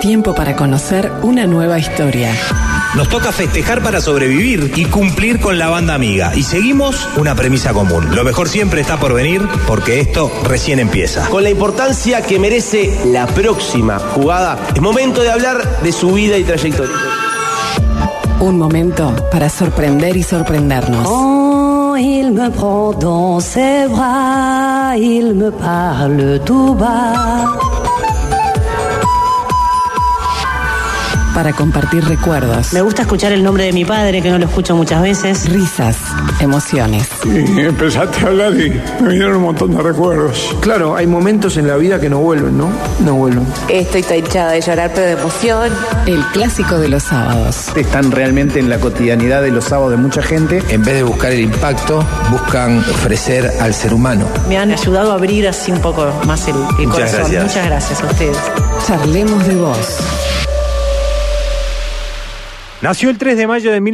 tiempo para conocer una nueva historia. Nos toca festejar para sobrevivir y cumplir con la banda amiga. Y seguimos una premisa común. Lo mejor siempre está por venir porque esto recién empieza. Con la importancia que merece la próxima jugada, es momento de hablar de su vida y trayectoria. Un momento para sorprender y sorprendernos. Quand il me prend dans ses bras, il me parle tout bas. Para compartir recuerdos. Me gusta escuchar el nombre de mi padre, que no lo escucho muchas veces. Risas, emociones. Y empezaste a hablar y me vinieron un montón de recuerdos. Claro, hay momentos en la vida que no vuelven, ¿no? No vuelven. Estoy hinchada de llorar, pero de emoción. El clásico de los sábados. Están realmente en la cotidianidad de los sábados de mucha gente. En vez de buscar el impacto, buscan ofrecer al ser humano. Me han ayudado a abrir así un poco más el corazón. Gracias. Muchas gracias a ustedes. Charlemos de vos. Nació el 3 de mayo de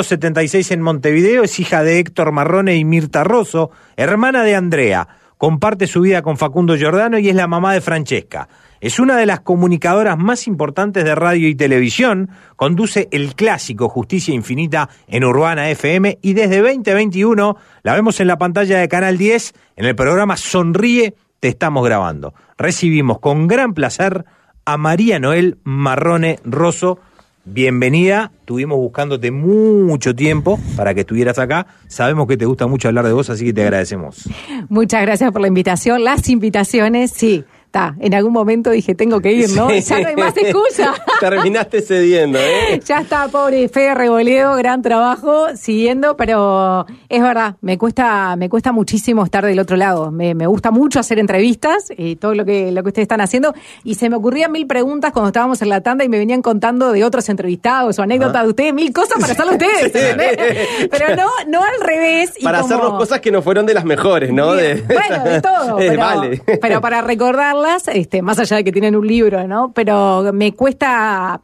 1976 en Montevideo, es hija de Héctor Marrone y Mirta Rosso, hermana de Andrea. Comparte su vida con Facundo Giordano y es la mamá de Francesca. Es una de las comunicadoras más importantes de radio y televisión, conduce el clásico Justicia Infinita en Urbana FM y desde 2021 la vemos en la pantalla de Canal 10 en el programa Sonríe, te estamos grabando. Recibimos con gran placer a María Noel Marrone Rosso. Bienvenida, estuvimos buscándote mucho tiempo para que estuvieras acá. Sabemos que te gusta mucho hablar de vos, así que te agradecemos. Muchas gracias por la invitación. Las invitaciones, sí. En algún momento dije, tengo que ir, ¿no? Sí. Ya no hay más excusa. Terminaste cediendo, ¿eh? Ya está, pobre Fede Reboleo, gran trabajo, siguiendo, pero es verdad, me cuesta muchísimo estar del otro lado. Me gusta mucho hacer entrevistas y todo lo que ustedes están haciendo, y se me ocurrían 1000 preguntas cuando estábamos en la tanda y me venían contando de otros entrevistados o anécdotas de ustedes, 1000 cosas para hacerlo ustedes, ¿entendés? Pero no al revés. Y para hacernos cosas que no fueron de las mejores, ¿no? Bueno, de todo, vale. Pero para recordarlas, más allá de que tienen un libro, ¿no? Pero me cuesta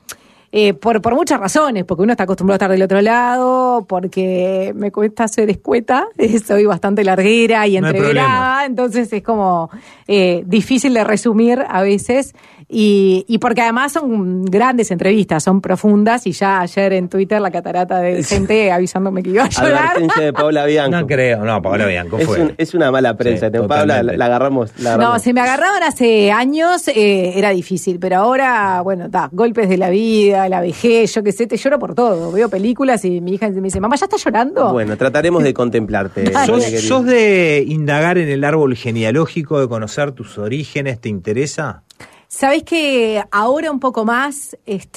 por muchas razones, porque uno está acostumbrado a estar del otro lado, porque me cuesta ser escueta, soy bastante larguera y entreverada, entonces es como difícil de resumir a veces, y porque además son grandes entrevistas, son profundas, y ya ayer en Twitter la catarata de gente avisándome que iba a llorar. Advertencia de Paola Bianco. No creo, no, Paola Bianco fue. Es una mala prensa, sí, Paola la agarramos. No, si me agarraban hace años era difícil, pero ahora, bueno, golpes de la vida, la vejez, yo qué sé, te lloro por todo. Veo películas y mi hija me dice, mamá, ¿ya estás llorando? Bueno, trataremos de contemplarte. ¿Sos de indagar en el árbol genealógico, de conocer tus orígenes? ¿Te interesa? Sabés que ahora un poco más,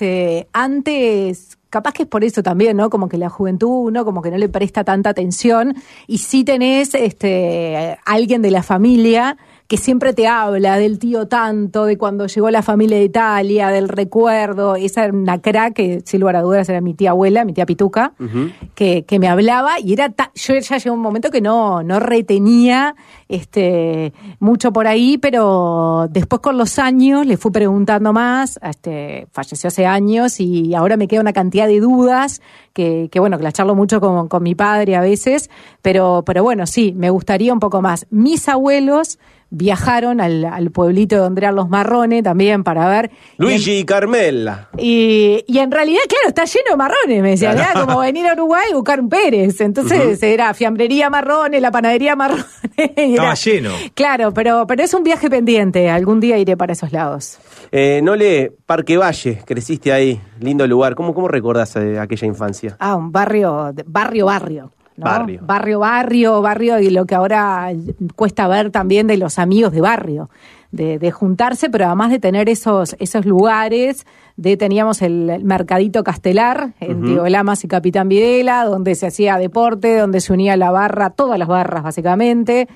antes, capaz que es por eso también, ¿no? Como que la juventud, ¿no? Como que no le presta tanta atención, y sí tenés alguien de la familia que siempre te habla del tío tanto, de cuando llegó la familia de Italia, del recuerdo. Esa era una crack que, sin lugar a dudas, era mi tía abuela, mi tía Pituca, que me hablaba, y era yo ya llegó un momento que no retenía mucho por ahí, pero después con los años le fui preguntando más, falleció hace años, y ahora me queda una cantidad de dudas que bueno, que las charlo mucho con mi padre a veces, pero bueno, sí, me gustaría un poco más. Mis abuelos viajaron al pueblito donde eran los Marrone también para ver. Luigi y Carmela. Y en realidad, claro, está lleno de Marrone, me decían. Era como venir a Uruguay y buscar un Pérez. Entonces era fiambrería Marrone, la panadería Marrone. Estaba lleno. Claro, pero es un viaje pendiente. Algún día iré para esos lados. Nole, Parque Valle, creciste ahí, lindo lugar. ¿Cómo recordás aquella infancia? Un barrio. ¿no? Barrio, y lo que ahora cuesta ver también de los amigos de barrio, de juntarse, pero además de tener esos lugares, teníamos el Mercadito Castelar en Diego Lamas y Capitán Videla, donde se hacía deporte, donde se unía la barra, todas las barras básicamente.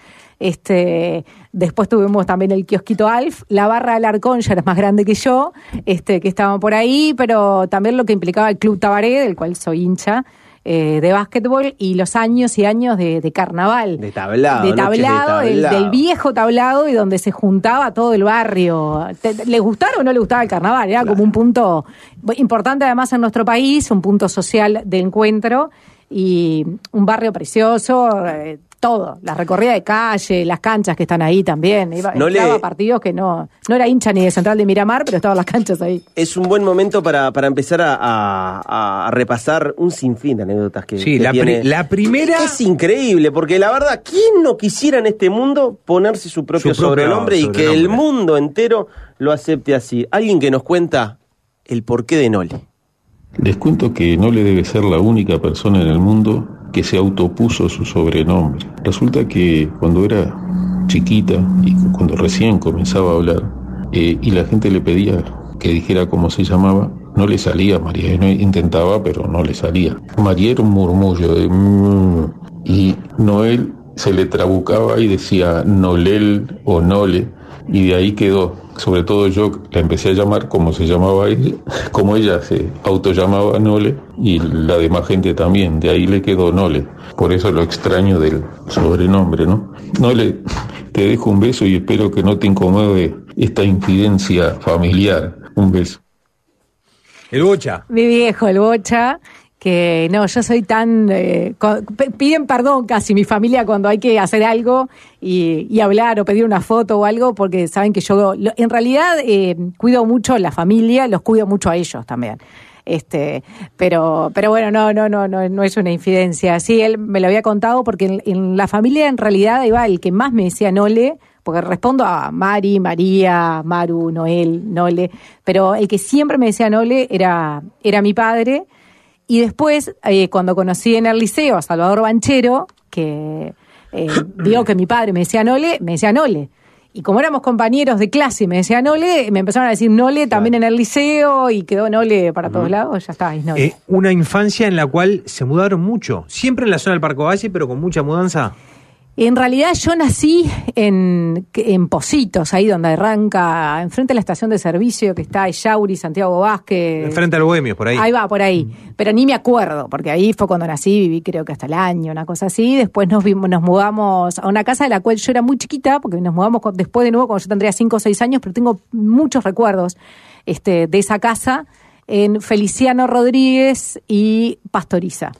Después tuvimos también el kiosquito Alf, la barra del Arcón ya era más grande que yo, que estaban por ahí, pero también lo que implicaba el Club Tabaré, del cual soy hincha, de básquetbol, y los años y años de carnaval. De tablado. Del viejo tablado, y donde se juntaba todo el barrio. ¿Les gustara o no les gustaba el carnaval? Era como un punto importante además en nuestro país, un punto social de encuentro, y un barrio precioso, todo, la recorrida de calle, las canchas que están ahí también. Entraba a partidos que no era hincha ni de Central de Miramar, pero estaban las canchas ahí. Es un buen momento para empezar a repasar un sinfín de anécdotas que tiene. La primera es increíble, porque la verdad, ¿quién no quisiera en este mundo ponerse su propio sobrenombre y que el mundo entero lo acepte así? Alguien que nos cuenta el porqué de Nole. Les cuento que Nole debe ser la única persona en el mundo que se autopuso su sobrenombre. Resulta que cuando era chiquita y cuando recién comenzaba a hablar y la gente le pedía que dijera cómo se llamaba, no le salía María. No intentaba, pero no le salía. María era un murmullo de y Noel se le trabucaba y decía Nolel o Nole, y de ahí quedó. Sobre todo yo la empecé a llamar como se llamaba ella, como ella se autollamaba Nole, y la demás gente también, de ahí le quedó Nole. Por eso lo extraño del sobrenombre, ¿no? Nole, te dejo un beso y espero que no te incomode esta infidencia familiar. Un beso. El Bocha. Mi viejo, el Bocha, que no, yo soy tan... piden perdón casi mi familia cuando hay que hacer algo y hablar o pedir una foto o algo, porque saben que yo en realidad cuido mucho la familia, los cuido mucho a ellos también. Pero bueno, no es una infidencia. Sí, él me lo había contado porque en la familia en realidad iba el que más me decía Nole, porque respondo a Mari, María, Maru, Noel, Nole, pero el que siempre me decía Nole era mi padre. Y después, cuando conocí en el liceo a Salvador Banchero, que vio que mi padre me decía Nole. Y como éramos compañeros de clase y me decía Nole, me empezaron a decir Nole también en el liceo y quedó Nole para todos lados, ya está, es Nole. Una infancia en la cual se mudaron mucho, siempre en la zona del Parco Valle, pero con mucha mudanza. En realidad yo nací en Positos, ahí donde arranca, enfrente de la estación de servicio que está Echauri, Santiago Vázquez. Enfrente al Bohemios, por ahí. Ahí va, por ahí. Pero ni me acuerdo, porque ahí fue cuando nací, viví creo que hasta el año, una cosa así. Después nos mudamos a una casa de la cual yo era muy chiquita, porque nos mudamos después de nuevo cuando yo tendría 5 o 6 años, pero tengo muchos recuerdos de esa casa en Feliciano Rodríguez y Pastoriza.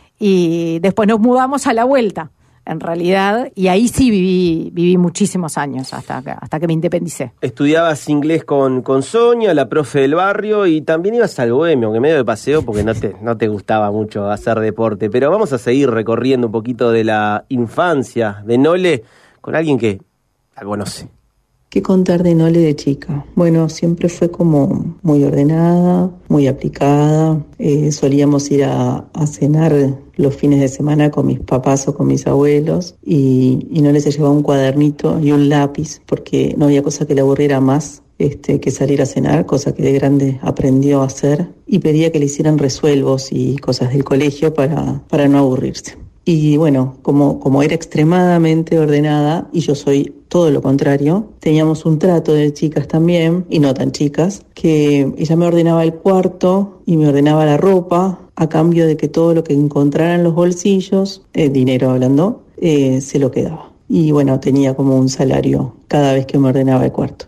Y después nos mudamos a la vuelta, en realidad, y ahí sí viví muchísimos años hasta que me independicé. Estudiabas inglés con Sonia, la profe del barrio, y también ibas al Bohemio, que medio de paseo porque no te gustaba mucho hacer deporte. Pero vamos a seguir recorriendo un poquito de la infancia de Nole con alguien que la conoce. ¿Qué contar de Nole de chica? Bueno, siempre fue como muy ordenada, muy aplicada. Solíamos ir a cenar los fines de semana con mis papás o con mis abuelos y Nole se llevaba un cuadernito y un lápiz porque no había cosa que le aburriera más que salir a cenar, cosa que de grande aprendió a hacer, y pedía que le hicieran resuelvos y cosas del colegio para no aburrirse. Y bueno, como era extremadamente ordenada y yo soy todo lo contrario, teníamos un trato de chicas también, y no tan chicas, que ella me ordenaba el cuarto y me ordenaba la ropa a cambio de que todo lo que encontrara en los bolsillos, dinero hablando, se lo quedaba. Y bueno, tenía como un salario cada vez que me ordenaba el cuarto.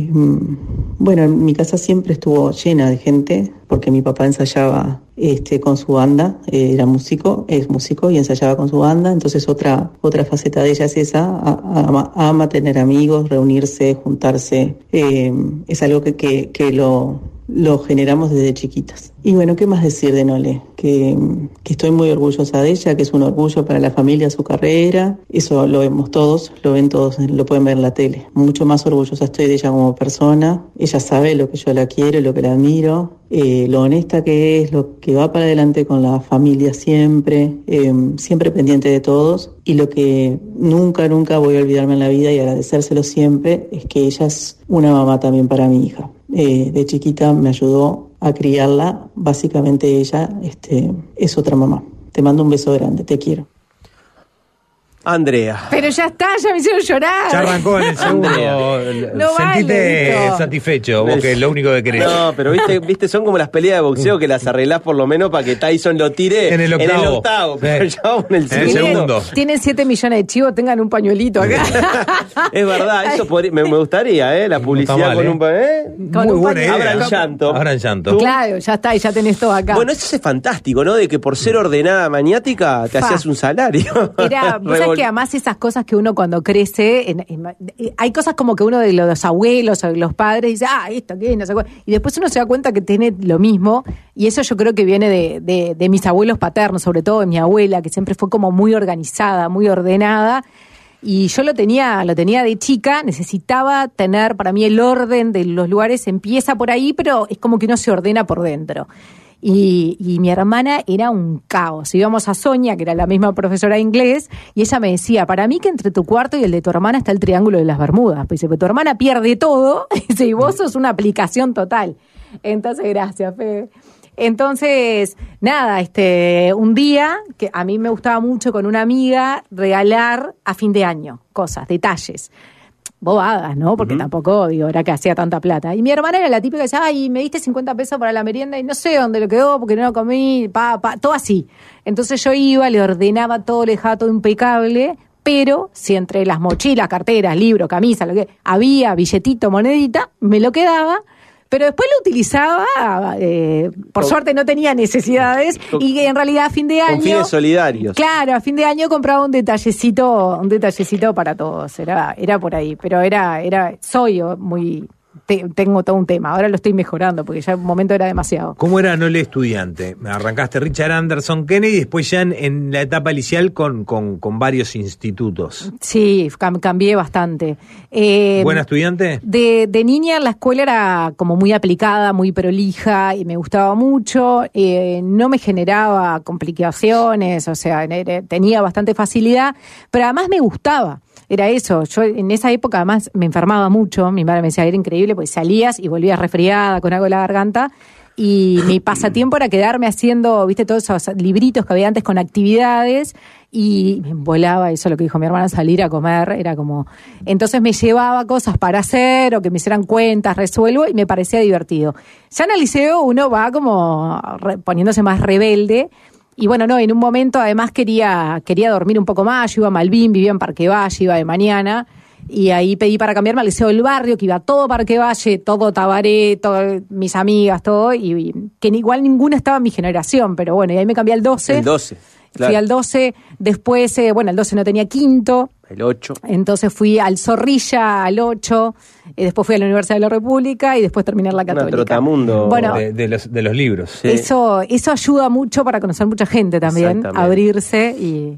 Bueno, mi casa siempre estuvo llena de gente porque mi papá ensayaba con su banda, es músico y ensayaba con su banda. Entonces otra faceta de ella es esa, ama tener amigos, reunirse, juntarse. Es algo que lo generamos desde chiquitas. Y bueno, ¿qué más decir de Nole? Que estoy muy orgullosa de ella, que es un orgullo para la familia, su carrera. Eso lo vemos todos, lo ven todos, lo pueden ver en la tele. Mucho más orgullosa estoy de ella como persona. Ella sabe lo que yo la quiero, lo que la admiro, lo honesta que es, lo que va para adelante con la familia siempre, siempre pendiente de todos. Y lo que nunca voy a olvidarme en la vida y agradecérselo siempre es que ella es una mamá también para mi hija. De chiquita me ayudó a criarla, básicamente ella es otra mamá. Te mando un beso grande, te quiero. Andrea. Pero ya está, ya me hicieron llorar. Ya arrancó en el segundo. No Sentite vale, satisfecho, vos que es lo único que querés. No, pero viste, son como las peleas de boxeo que las arreglás por lo menos para que Tyson lo tire en el octavo. Pero ya vamos en el segundo. Tienen 7 millones de chivos, tengan un pañuelito acá. Es verdad, eso me gustaría, la publicidad con un muy buena idea. Abran llanto. Claro, ya está, y ya tenés todo acá. Bueno, eso es fantástico, ¿no? De que por ser ordenada maniática te hacías un salario. Era, que además esas cosas que uno cuando crece, hay cosas como que uno de los abuelos o de los padres dice, esto qué, no sé cuál, y después uno se da cuenta que tiene lo mismo, y eso yo creo que viene de mis abuelos paternos, sobre todo de mi abuela, que siempre fue como muy organizada, muy ordenada, y yo lo tenía de chica, necesitaba tener, para mí el orden de los lugares empieza por ahí, pero es como que uno se ordena por dentro. Y mi hermana era un caos. Íbamos a Sonia, que era la misma profesora de inglés, y ella me decía, para mí que entre tu cuarto y el de tu hermana está el triángulo de las Bermudas. Pues dice, pero tu hermana pierde todo, y vos sos una aplicación total. Entonces, gracias, Fede. Entonces, nada, un día que a mí me gustaba mucho con una amiga regalar a fin de año cosas, detalles. Bobadas, ¿no? Porque tampoco, era que hacía tanta plata. Y mi hermana era la típica que decía, me diste 50 pesos para la merienda y no sé dónde lo quedó porque no lo comí, todo así. Entonces yo iba, le ordenaba todo, le dejaba todo impecable, pero si entre las mochilas, carteras, libros, camisas, lo que había, billetito, monedita, me lo quedaba. Pero después lo utilizaba, por suerte no tenía necesidades, y en realidad a fin de año... Con fines solidarios. Claro, a fin de año compraba un detallecito para todos, era por ahí, pero soy muy... Tengo todo un tema, ahora lo estoy mejorando, porque ya en un momento era demasiado. ¿Cómo era Nole estudiante? Arrancaste Richard Anderson Kennedy y después ya en la etapa inicial con varios institutos. Sí, cambié bastante. ¿Buena estudiante? De niña la escuela era como muy aplicada, muy prolija y me gustaba mucho. No me generaba complicaciones, o sea, tenía bastante facilidad, pero además me gustaba. Era eso, yo en esa época además me enfermaba mucho, mi madre me decía, era increíble, pues salías y volvías resfriada con algo en la garganta, y mi pasatiempo era quedarme haciendo, todos esos libritos que había antes con actividades, y me volaba eso, lo que dijo mi hermana, salir a comer, era como... Entonces me llevaba cosas para hacer, o que me hicieran cuentas, resuelvo, y me parecía divertido. Ya en el liceo uno va como poniéndose más rebelde. Y bueno, en un momento además quería dormir un poco más, yo iba a Malvin, vivía en Parque Valle, iba de mañana, y ahí pedí para cambiarme al Liceo del Barrio, que iba todo Parque Valle, todo Tabaré, todas mis amigas, todo, y que igual ninguna estaba en mi generación, pero bueno, y ahí me cambié al 12. El 12, claro. Fui al 12, después, el 12 no tenía quinto. El 8. Entonces fui al Zorrilla, al 8, después fui a la Universidad de la República y después terminé en la Católica. Trotamundo de los libros. Sí. Eso ayuda mucho para conocer mucha gente también, abrirse y...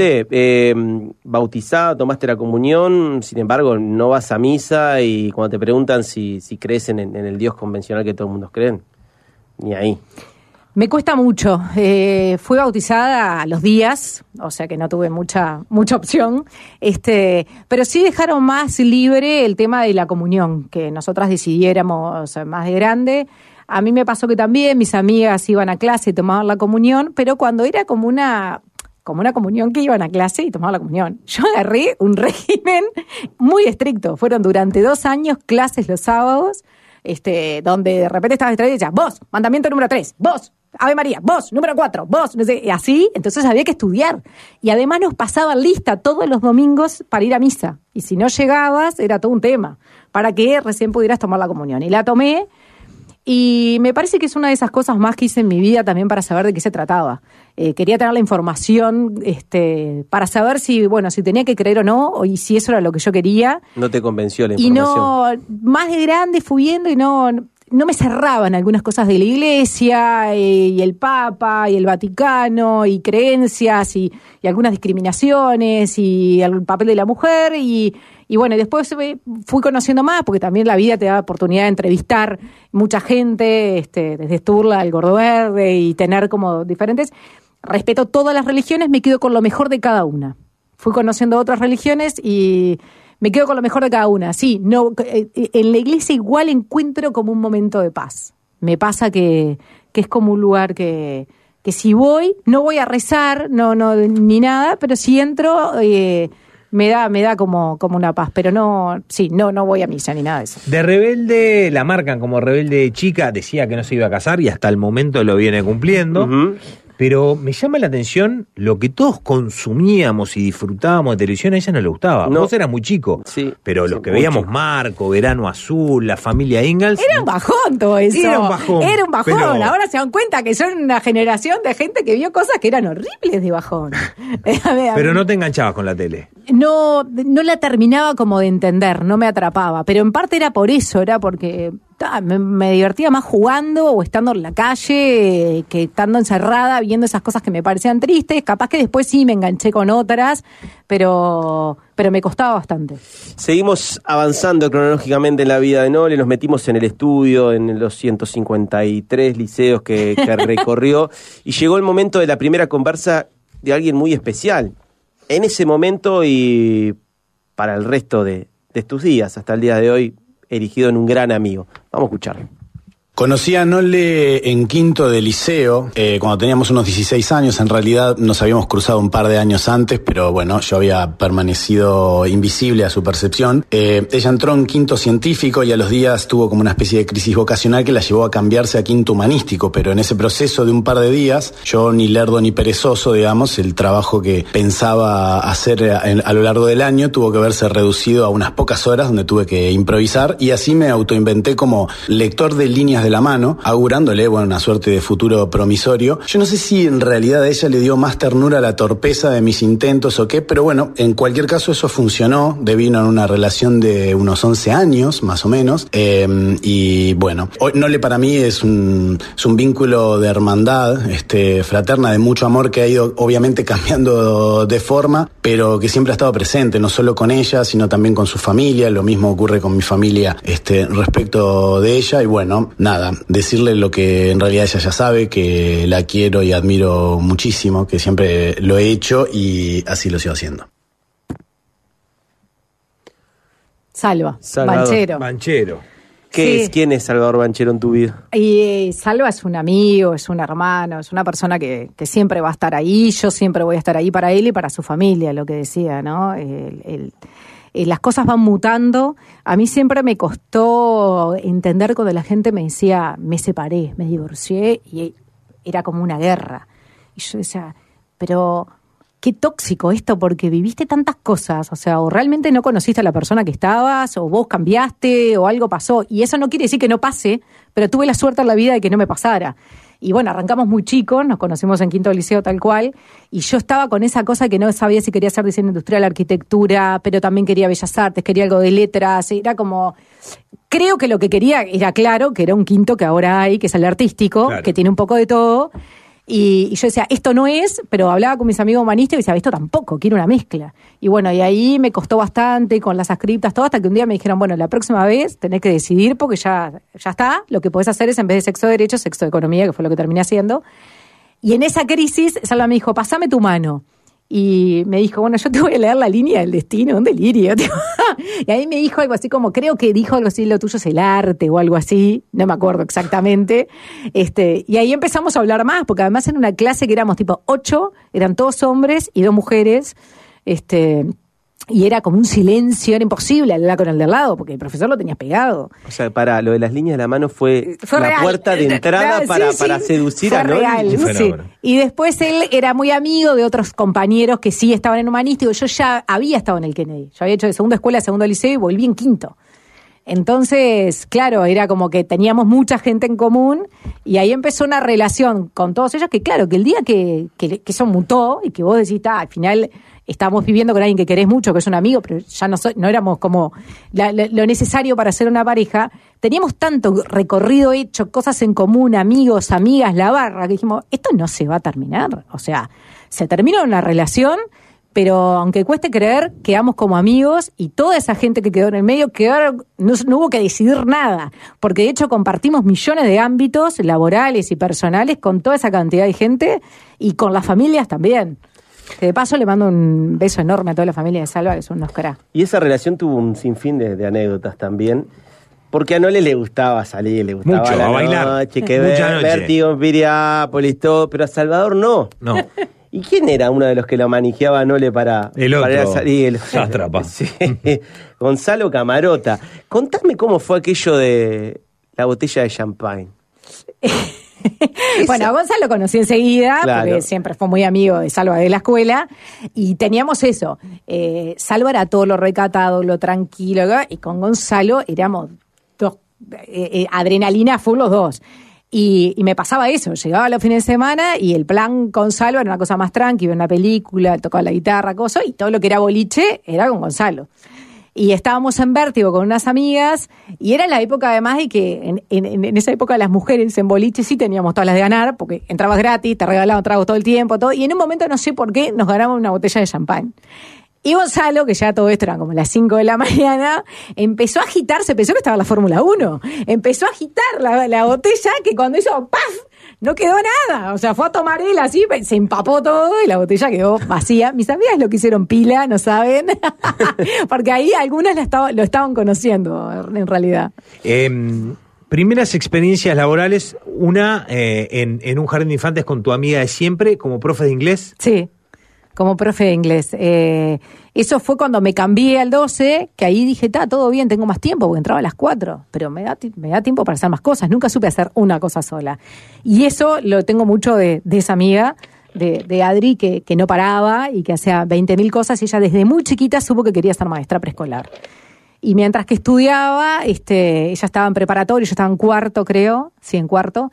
Bautizada, tomaste la comunión, sin embargo no vas a misa, y cuando te preguntan si crees en el Dios convencional que todos el mundo creen, ni ahí. Me cuesta mucho. Fui bautizada a los días, o sea que no tuve mucha opción. Pero sí dejaron más libre el tema de la comunión, que nosotras decidiéramos más de grande. A mí me pasó que también mis amigas iban a clase y tomaban la comunión, pero cuando era como una comunión que iban a clase y tomaban la comunión. Yo agarré un régimen muy estricto. Fueron durante 2 años clases los sábados, donde de repente estabas distraída y decías, vos, mandamiento número 3, vos, Ave María, vos, número 4, vos, no sé, y así, entonces había que estudiar. Y además nos pasaban lista todos los domingos para ir a misa. Y si no llegabas, era todo un tema, para que recién pudieras tomar la comunión. Y la tomé, y me parece que es una de esas cosas más que hice en mi vida también para saber de qué se trataba. Quería tener la información para saber si tenía que creer o no, y si eso era lo que yo quería. No te convenció la información. Y no, más de grande fui viendo y no me cerraban algunas cosas de la Iglesia, y el Papa, y el Vaticano, y creencias, y algunas discriminaciones, y el papel de la mujer, y después fui conociendo más, porque también la vida te da oportunidad de entrevistar mucha gente, desde Sturla al Gordo Verde, y tener como diferentes... Respeto todas las religiones, me quedo con lo mejor de cada una. Fui conociendo otras religiones y me quedo con lo mejor de cada una. Sí, en la iglesia igual encuentro como un momento de paz. Me pasa que es como un lugar que si voy, no voy a rezar, no ni nada, pero si entro, me da como una paz. Pero no voy a misa ni nada de eso. De rebelde, la marcan como rebelde chica, decía que no se iba a casar y hasta el momento lo viene cumpliendo. Pero me llama la atención lo que todos consumíamos y disfrutábamos de televisión, a ella no le gustaba. No. Vos eras muy chico, sí, pero los que veíamos Marco, Verano Azul, La Familia Ingalls... Era un bajón todo eso. Era un bajón. Pero... Ahora se dan cuenta que son una generación de gente que vio cosas que eran horribles de bajón. Pero no te enganchabas con la tele. No la terminaba como de entender, no me atrapaba. Pero en parte era por eso, era porque me divertía más jugando o estando en la calle que estando encerrada viendo esas cosas que me parecían tristes. Capaz que después sí me enganché con otras, pero me costaba bastante. Seguimos avanzando cronológicamente en la vida de Nole, nos metimos en el estudio, en los 153 liceos que recorrió, y llegó el momento de la primera conversa de alguien muy especial. En ese momento y para el resto de tus días, hasta el día de hoy, erigido en un gran amigo. Vamos a escucharlo. Conocí a Nole en quinto de liceo, cuando teníamos unos 16 años. En realidad nos habíamos cruzado un par de años antes, pero bueno, yo había permanecido invisible a su percepción. Ella entró en quinto científico y a los días tuvo como una especie de crisis vocacional que la llevó a cambiarse a quinto humanístico, pero en ese proceso de un par de días, yo ni lerdo ni perezoso, digamos, el trabajo que pensaba hacer a lo largo del año tuvo que verse reducido a unas pocas horas donde tuve que improvisar, y así me autoinventé como lector de líneas de la mano, augurándole, bueno, una suerte de futuro promisorio. Yo no sé si en realidad a ella le dio más ternura la torpeza de mis intentos o qué, pero bueno, en cualquier caso eso funcionó, devino en una relación de unos 11 años, más o menos, y bueno, hoy Nole para mí es un vínculo de hermandad, fraterna, de mucho amor, que ha ido obviamente cambiando de forma, pero que siempre ha estado presente, no solo con ella, sino también con su familia. Lo mismo ocurre con mi familia respecto de ella, y bueno, nada, decirle lo que en realidad ella ya sabe, que la quiero y admiro muchísimo, que siempre lo he hecho y así lo sigo haciendo. Salvador Banchero. ¿Quién es Salvador Banchero en tu vida? Y Salva es un amigo, es un hermano, es una persona que siempre va a estar ahí. Yo siempre voy a estar ahí para él y para su familia, lo que decía, ¿no? Las cosas van mutando. A mí siempre me costó entender cuando la gente me decía, me separé, me divorcié, y era como una guerra. Y yo decía, pero qué tóxico esto, porque viviste tantas cosas, o sea, o realmente no conociste a la persona que estabas, o vos cambiaste, o algo pasó. Y eso no quiere decir que no pase, pero tuve la suerte en la vida de que no me pasara. Y bueno, arrancamos muy chicos, nos conocimos en quinto liceo tal cual, y yo estaba con esa cosa que no sabía si quería hacer diseño industrial, arquitectura, pero también quería bellas artes, quería algo de letras, era como... Creo que lo que quería era claro, que era un quinto que ahora hay, que es el artístico, claro, que tiene un poco de todo, y yo decía, esto no es, pero hablaba con mis amigos humanistas y decía, esto tampoco, quiero una mezcla. Y bueno, y ahí me costó bastante con las ascriptas, todo, hasta que un día me dijeron, bueno, la próxima vez tenés que decidir porque ya está, lo que podés hacer es, en vez de sexo de derecho, sexo de economía, que fue lo que terminé haciendo. Y en esa crisis, Salva me dijo, pasame tu mano. Y me dijo, bueno, yo te voy a leer la línea del destino, un delirio. Y ahí me dijo algo así como, creo que dijo algo así, lo tuyo es el arte o algo así, no me acuerdo exactamente. Y ahí empezamos a hablar más, porque además en una clase que éramos tipo 8, eran todos hombres y 2 mujeres, y era como un silencio, era imposible hablar con el de al lado, porque el profesor lo tenía pegado. O sea, para lo de las líneas de la mano fue la real, puerta de entrada para seducir fue a Nole. Real, sí. Y después él era muy amigo de otros compañeros que sí estaban en humanístico. Yo ya había estado en el Kennedy. Yo había hecho de segunda escuela a segundo liceo y volví en quinto. Entonces, claro, era como que teníamos mucha gente en común y ahí empezó una relación con todos ellos que, claro, que el día que eso mutó y que vos decís, al final estamos viviendo con alguien que querés mucho, que es un amigo, pero ya no éramos como lo necesario para ser una pareja, teníamos tanto recorrido hecho, cosas en común, amigos, amigas, la barra, que dijimos, esto no se va a terminar. O sea, se terminó una relación, pero aunque cueste creer, quedamos como amigos y toda esa gente que quedó en el medio, no hubo que decidir nada, porque de hecho compartimos millones de ámbitos laborales y personales con toda esa cantidad de gente y con las familias también. Que de paso le mando un beso enorme a toda la familia de Salva, que son unos cracks. Y esa relación tuvo un sinfín de anécdotas también, porque a Nole le gustaba salir, le gustaba mucho, la a bailar, noche, que Vértigo, Piriápolis, todo, pero a Salvador no. ¿Y quién era uno de los que lo manijeaba a Nole para ir a salir? Sátrapa. Sí, Gonzalo Camarota. Contame cómo fue aquello de la botella de champagne. Bueno, a Gonzalo lo conocí enseguida, Claro. porque siempre fue muy amigo de Salva de la escuela, y teníamos eso. Salva era todo lo recatado, lo tranquilo, y con Gonzalo éramos dos, adrenalina full los dos. Y me pasaba eso, llegaba los fines de semana y el plan con Salva era una cosa más tranqui, ver una película, tocaba la guitarra, cosas, y todo lo que era boliche era con Gonzalo. Y estábamos en Vértigo con unas amigas, y era la época además de que en esa época las mujeres en boliche sí teníamos todas las de ganar, porque entrabas gratis, te regalaban tragos todo el tiempo, todo, y en un momento no sé por qué nos ganamos una botella de champán. Y Gonzalo, que ya todo esto eran como las 5 de la mañana, empezó a agitarse, pensó que estaba en la Fórmula 1, empezó a agitar la botella, que cuando hizo ¡paf! No quedó nada, o sea, fue a tomar él así, se empapó todo y la botella quedó vacía. Mis amigas lo que hicieron pila, no saben, porque ahí algunas lo estaban conociendo en realidad. Primeras experiencias laborales, una en un jardín de infantes con tu amiga de siempre, como profe de inglés. Sí, como profe de inglés. Eso fue cuando me cambié al 12, que ahí dije, todo bien, tengo más tiempo, porque entraba a las 4, pero me da tiempo para hacer más cosas. Nunca supe hacer una cosa sola. Y eso lo tengo mucho de esa amiga, de Adri, que no paraba y que hacía 20.000 cosas, y ella desde muy chiquita supo que quería ser maestra preescolar. Y mientras que estudiaba, ella estaba en preparatorio, yo estaba en cuarto, creo, sí, en cuarto,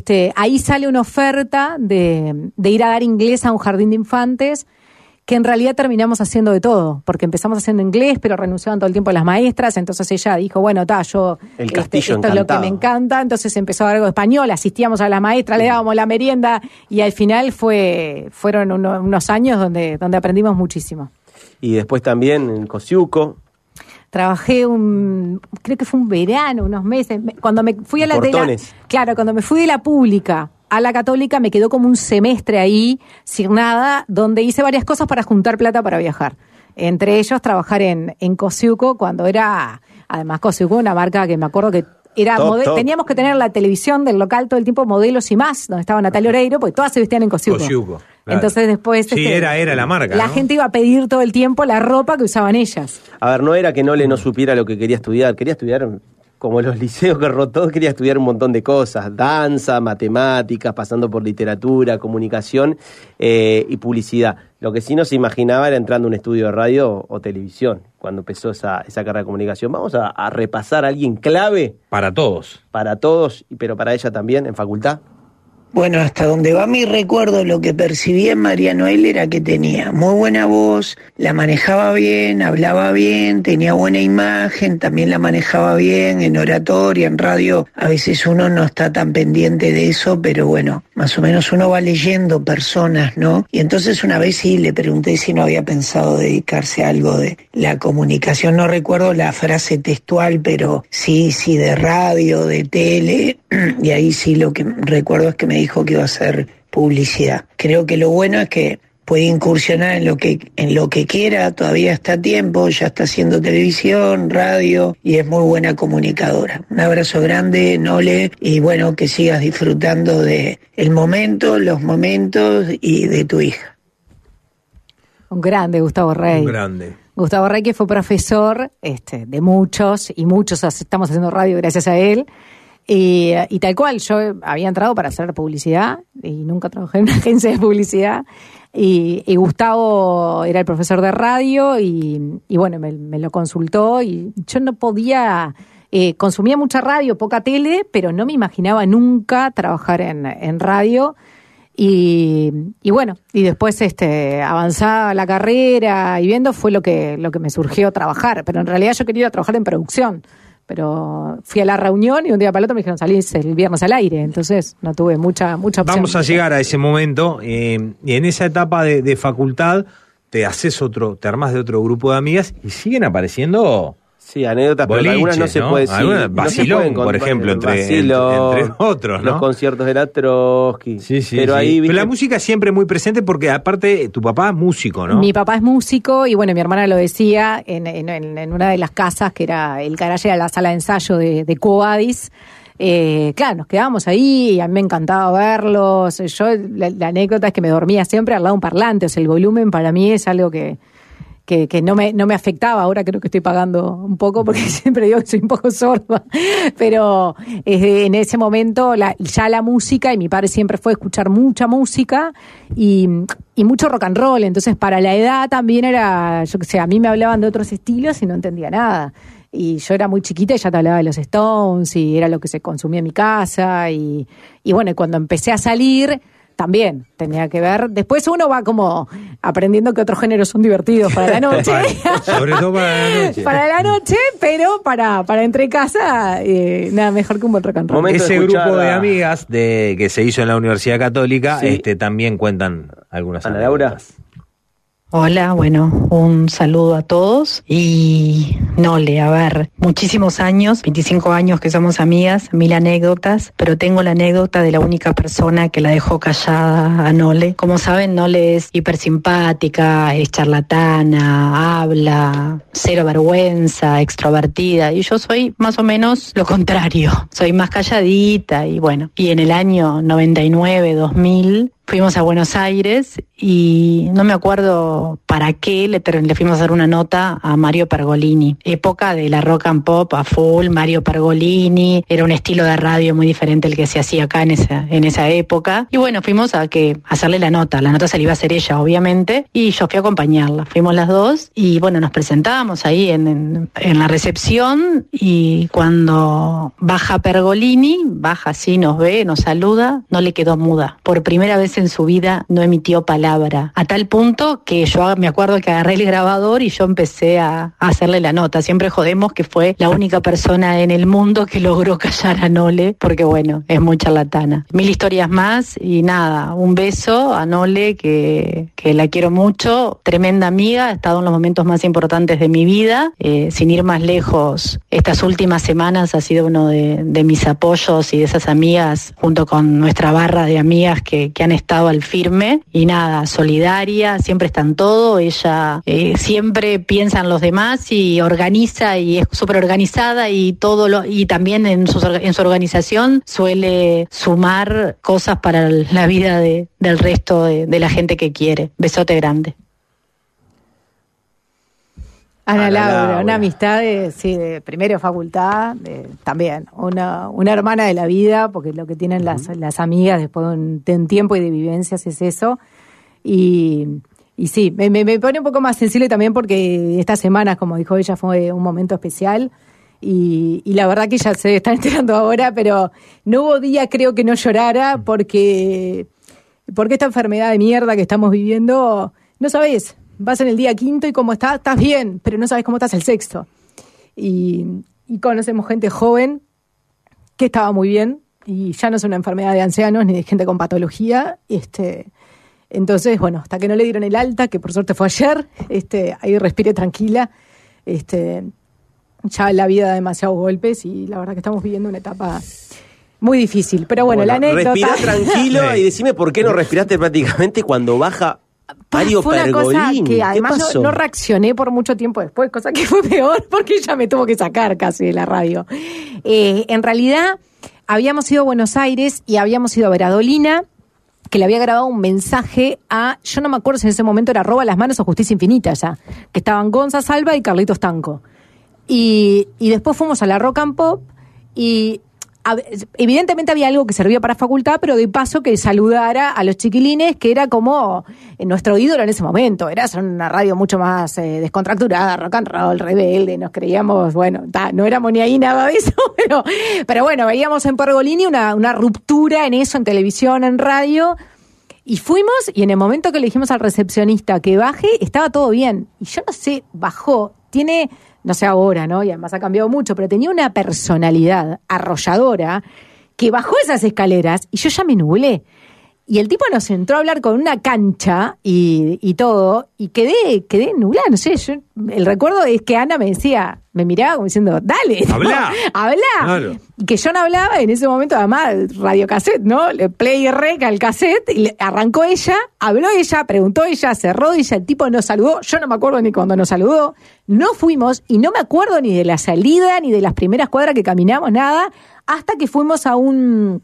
ahí sale una oferta de ir a dar inglés a un jardín de infantes, que en realidad terminamos haciendo de todo, porque empezamos haciendo inglés, pero renunciaban todo el tiempo las maestras, entonces ella dijo, bueno, yo El castillo esto es lo que me encanta, entonces empezó a dar algo de español, asistíamos a la maestra, le dábamos la merienda, y al final fueron unos años donde aprendimos muchísimo. Y después también en Cosiuco. Trabajé creo que fue un verano, unos meses, cuando me fui cuando me fui de la pública a la católica, me quedó como un semestre ahí, sin nada, donde hice varias cosas para juntar plata para viajar. Entre ellos, trabajar en Cosiuco, cuando era, además Cosiuco, una marca que me acuerdo que era teníamos que tener la televisión del local todo el tiempo, Modelos y Más, donde estaba Natalia Oreiro, porque todas se vestían en Cosiuco. Claro. Entonces después... Sí, era la marca, la gente iba a pedir todo el tiempo la ropa que usaban ellas. A ver, no era que Nole no supiera lo que quería estudiar como los liceos que rotó, quería estudiar un montón de cosas, danza, matemáticas, pasando por literatura, comunicación y publicidad. Lo que sí no se imaginaba era entrando a un estudio de radio o televisión, cuando empezó esa carrera de comunicación. Vamos a repasar a alguien clave. Para todos. Para todos, pero para ella también, en facultad. Bueno, hasta donde va mi recuerdo, lo que percibí en María Noel era que tenía muy buena voz, la manejaba bien, hablaba bien, tenía buena imagen, también la manejaba bien en oratoria, en radio. A veces uno no está tan pendiente de eso, pero bueno, más o menos uno va leyendo personas, ¿no? Y entonces una vez sí le pregunté si no había pensado dedicarse a algo de la comunicación. No recuerdo la frase textual, pero sí, de radio, de tele, y ahí sí lo que recuerdo es que me dijo que iba a hacer publicidad. Creo que lo bueno es que puede incursionar en lo que quiera, todavía está a tiempo, ya está haciendo televisión, radio y es muy buena comunicadora. Un abrazo grande, Nole, y bueno, que sigas disfrutando de el momento, los momentos y de tu hija. Un grande, Gustavo Rey. Un grande. Gustavo Rey, que fue profesor de muchos, y muchos estamos haciendo radio gracias a él. Y tal cual, yo había entrado para hacer publicidad y nunca trabajé en una agencia de publicidad. Y Gustavo era el profesor de radio y bueno, me lo consultó y yo no podía... consumía mucha radio, poca tele, pero no me imaginaba nunca trabajar en radio. Y bueno, y después avanzaba la carrera y viendo fue lo que me surgió trabajar. Pero en realidad yo quería trabajar en producción. Pero fui a la reunión y un día para el otro me dijeron salís el viernes al aire, entonces no tuve mucha opción. Vamos a llegar a ese momento, y en esa etapa de facultad te armás de otro grupo de amigas y siguen apareciendo... Sí, anécdotas, boliches, pero algunas no se puede decir. Vacilón, por ejemplo, entre otros, ¿no? Los conciertos de la Trotsky. Sí, pero ahí, pero la música siempre muy presente porque aparte tu papá es músico, ¿no? Mi papá es músico y bueno, mi hermana lo decía en una de las casas que era el garaje, era la sala de ensayo de Cuobadis. Claro, nos quedábamos ahí y a mí me encantaba verlos. Yo la anécdota es que me dormía siempre al lado de un parlante, o sea, el volumen para mí es algo que que no me afectaba. Ahora creo que estoy pagando un poco porque siempre digo que soy un poco sorda, pero en ese momento ya la música, y mi padre siempre fue a escuchar mucha música y mucho rock and roll, entonces para la edad también era, yo qué sé, a mí me hablaban de otros estilos y no entendía nada. Y yo era muy chiquita y ya te hablaba de los Stones y era lo que se consumía en mi casa y bueno, y cuando empecé a salir también tenía que ver. Después uno va como aprendiendo que otros géneros son divertidos para la noche. Sobre todo para la noche. Para la noche, pero para entre casa, nada mejor que un buen rock and roll. Ese grupo de amigas que se hizo en la Universidad Católica, sí, también cuentan algunas Ana Laura. Hola, bueno, un saludo a todos y Nole, a ver, muchísimos años, 25 años que somos amigas, 1000 anécdotas, pero tengo la anécdota de la única persona que la dejó callada a Nole. Como saben, Nole es hiper simpática, es charlatana, habla, cero vergüenza, extrovertida, y yo soy más o menos lo contrario, soy más calladita y bueno, y en el año 99, 2000... fuimos a Buenos Aires y no me acuerdo para qué le fuimos a hacer una nota a Mario Pergolini. Época de la rock and pop a full, Mario Pergolini. Era un estilo de radio muy diferente al que se hacía acá en esa época. Y bueno, fuimos a hacerle la nota. La nota se la iba a hacer ella, obviamente, y yo fui a acompañarla. Fuimos las dos y bueno, nos presentábamos ahí en la recepción y cuando baja Pergolini, baja así, nos ve, nos saluda, no le quedó muda. Por primera vez en su vida no emitió palabra, a tal punto que yo me acuerdo que agarré el grabador y yo empecé a hacerle la nota. Siempre jodemos que fue la única persona en el mundo que logró callar a Nole, porque bueno, es muy charlatana. 1000 historias más y nada, un beso a Nole que la quiero mucho, tremenda amiga, ha estado en los momentos más importantes de mi vida, sin ir más lejos, estas últimas semanas ha sido uno de mis apoyos y de esas amigas, junto con nuestra barra de amigas que han estado al firme y nada, solidaria, siempre está en todo, ella siempre piensa en los demás y organiza y es súper organizada y y también en su organización suele sumar cosas para la vida del resto de la gente que quiere. Besote grande. Ana Laura, una amistad de primero facultad, también una hermana de la vida, porque lo que tienen las amigas después de un tiempo y de vivencias es eso. Y sí, me pone un poco más sensible también porque estas semanas, como dijo ella, fue un momento especial. Y la verdad que ya se está enterando ahora, pero no hubo día creo que no llorara porque esta enfermedad de mierda que estamos viviendo, no sabés. Vas en el día 5 y como estás bien, pero no sabes cómo estás el 6. Y conocemos gente joven que estaba muy bien y ya no es una enfermedad de ancianos ni de gente con patología. Entonces, bueno, hasta que no le dieron el alta, que por suerte fue ayer, ahí respire tranquila. Ya la vida da demasiados golpes y la verdad que estamos viviendo una etapa muy difícil. Pero bueno, la anécdota... Respirá tranquilo y decime por qué no respiraste prácticamente cuando baja... Mario fue una cosa que además no reaccioné por mucho tiempo después, cosa que fue peor porque ella me tuvo que sacar casi de la radio. En realidad habíamos ido a Buenos Aires y habíamos ido a ver a Dolina, que le había grabado un mensaje yo no me acuerdo si en ese momento era Roba las Manos o Justicia Infinita ya, que estaban Gonza Salva y Carlitos Tanco. Y después fuimos a la Rock and Pop y... evidentemente había algo que servía para facultad, pero de paso que saludara a los chiquilines, que era como nuestro ídolo en ese momento. Era una radio mucho más descontracturada, rock and roll, rebelde, nos creíamos, bueno, no éramos ni ahí nada de eso, pero bueno, veíamos en Pergolini una ruptura en eso, en televisión, en radio, y fuimos, y en el momento que le dijimos al recepcionista que baje, estaba todo bien. Y yo no sé, bajó, tiene... no sé ahora, ¿no? Y además ha cambiado mucho, pero tenía una personalidad arrolladora que bajó esas escaleras y yo ya me nublé. Y el tipo nos entró a hablar con una cancha y todo, y quedé nublada, no sé, el recuerdo es que Ana me decía, me miraba como diciendo, dale, habla, habla. Claro. Y que yo no hablaba en ese momento, además, radiocassette, ¿no? Le play y rec al cassette, y arrancó ella, habló ella, preguntó ella, cerró ella, el tipo nos saludó, yo no me acuerdo ni cuando nos saludó, no fuimos, y no me acuerdo ni de la salida, ni de las primeras cuadras que caminamos, nada, hasta que fuimos a un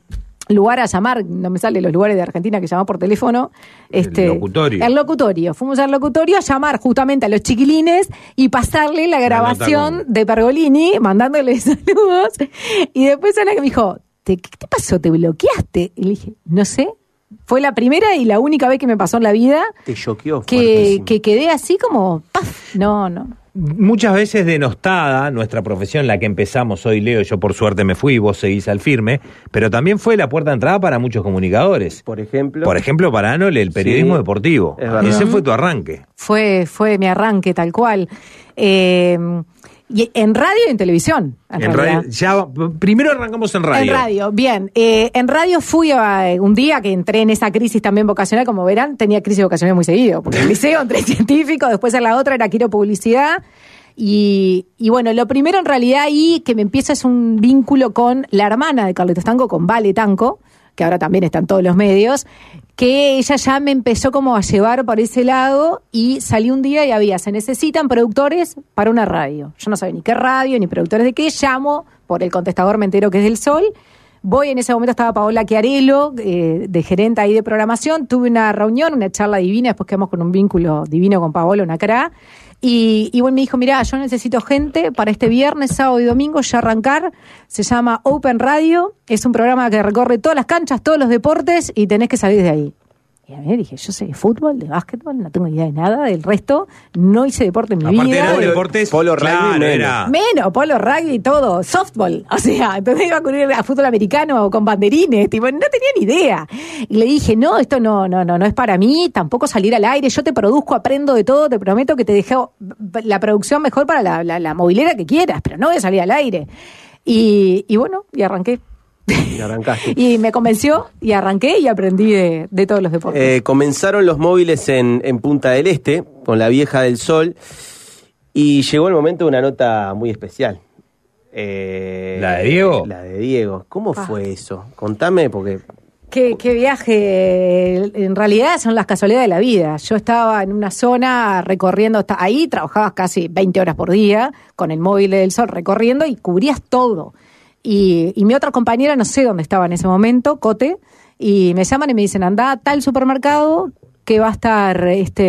lugar a llamar, no me sale los lugares de Argentina que llamaba por teléfono. El locutorio. El locutorio. Fuimos al locutorio a llamar justamente a los chiquilines y pasarle la grabación de Pergolini, mandándole saludos. Y después Ana que me dijo, ¿qué te pasó? ¿Te bloqueaste? Y le dije, no sé. Fue la primera y la única vez que me pasó en la vida. Te choqueó. Que quedé así como, ¡paf! No. Muchas veces denostada nuestra profesión, la que empezamos hoy, Leo, yo por suerte me fui, vos seguís al firme, pero también fue la puerta de entrada para muchos comunicadores. Por ejemplo, para Anole, el periodismo deportivo. Ese fue tu arranque. Fue mi arranque, tal cual. Y en radio y en televisión. Primero arrancamos en radio. En radio, bien. En radio fui un día que entré en esa crisis también vocacional, como verán, tenía crisis vocacional muy seguido, porque el liceo entré científico, después en la otra era quiero publicidad. Y bueno, lo primero en realidad ahí que me empieza es un vínculo con la hermana de Carlitos Tanco, con Vale Tanco, que ahora también está en todos los medios, que ella ya me empezó como a llevar por ese lado y salí un día y se necesitan productores para una radio. Yo no sabía ni qué radio, ni productores de qué, llamo, por el contestador me entero que es del Sol. Voy, en ese momento estaba Paola Chiarello, de gerente ahí de programación, tuve una reunión, una charla divina, después quedamos con un vínculo divino con Paola, una cara. Y bueno, me dijo, mirá, yo necesito gente para este viernes, sábado y domingo ya arrancar. Se llama Open Radio, es un programa que recorre todas las canchas, todos los deportes y tenés que salir de ahí. Y a mí dije, yo sé de fútbol, de básquetbol, no tengo idea de nada, del resto no hice deporte en mi vida. Aparte eran deportes, polo, rugby, menos, polo, rugby, todo, softball, o sea, entonces iba a cubrir a fútbol americano con banderines, tipo, no tenía ni idea. Y le dije, no, esto no es para mí, tampoco salir al aire, yo te produzco, aprendo de todo, te prometo que te dejo la producción mejor para la movilera que quieras, pero no voy a salir al aire. Y bueno, y arranqué. Y arrancaste. Y me convenció y arranqué y aprendí de todos los deportes. Comenzaron los móviles en Punta del Este, con la Vieja del Sol, y llegó el momento de una nota muy especial. ¿La de Diego? La de Diego. ¿Cómo fue eso? Contame, porque... Qué viaje, en realidad son las casualidades de la vida. Yo estaba en una zona recorriendo, ahí trabajabas casi 20 horas por día, con el móvil del Sol recorriendo y cubrías todo. Y mi otra compañera, no sé dónde estaba en ese momento, Cote, y me llaman y me dicen, anda a tal supermercado que va a estar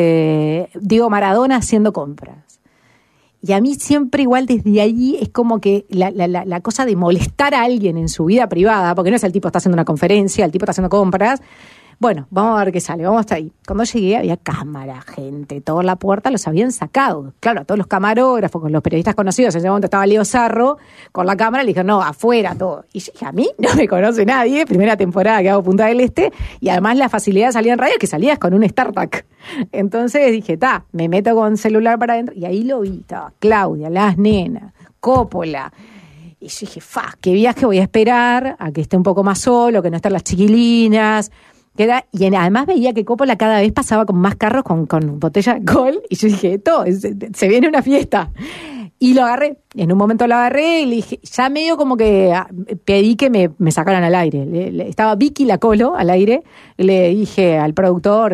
Diego Maradona haciendo compras. Y a mí siempre igual desde allí es como que la cosa de molestar a alguien en su vida privada, porque no es el tipo está haciendo una conferencia, el tipo está haciendo compras. Bueno, vamos a ver qué sale, vamos hasta ahí. Cuando llegué había cámara, gente, toda la puerta los habían sacado. Claro, a todos los camarógrafos, con los periodistas conocidos, en ese momento estaba Leo Sarro con la cámara, le dijeron, no, afuera, todo. Y yo dije, a mí no me conoce nadie, primera temporada que hago Punta del Este, y además la facilidad de salir en radio es que salías con un StarTAC. Entonces dije, me meto con celular para adentro, y ahí lo vi, estaba Claudia, las nenas, Coppola. Y yo dije, qué viaje, voy a esperar a que esté un poco más solo, que no estén las chiquilinas. Y además veía que Coppola cada vez pasaba con más carros con botella de alcohol, y yo dije, se viene una fiesta. Y lo agarré, en un momento lo agarré y le dije, ya medio como que pedí que me sacaran al aire. Estaba Vicky Lacolo al aire, le dije al productor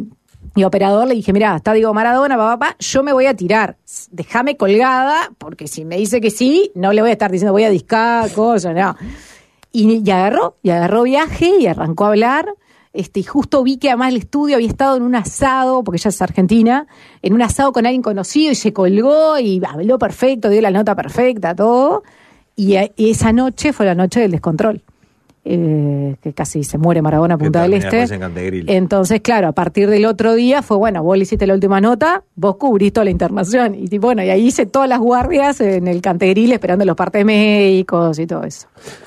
y operador, le dije, mirá, está Diego Maradona, papá, yo me voy a tirar, déjame colgada, porque si me dice que sí, no le voy a estar diciendo voy a discar, cosas, no. Y agarró viaje y arrancó a hablar. Y justo vi que además el estudio había estado en un asado, porque ella es argentina, en un asado con alguien conocido y se colgó y habló perfecto, dio la nota perfecta, todo. Y esa noche fue la noche del descontrol, que casi se muere Maradona a Punta del Este. Entonces, claro, a partir del otro día fue, bueno, vos le hiciste la última nota, vos cubrís toda la internación. Y bueno, y ahí hice todas las guardias en el Cantegril esperando los partes médicos y todo eso.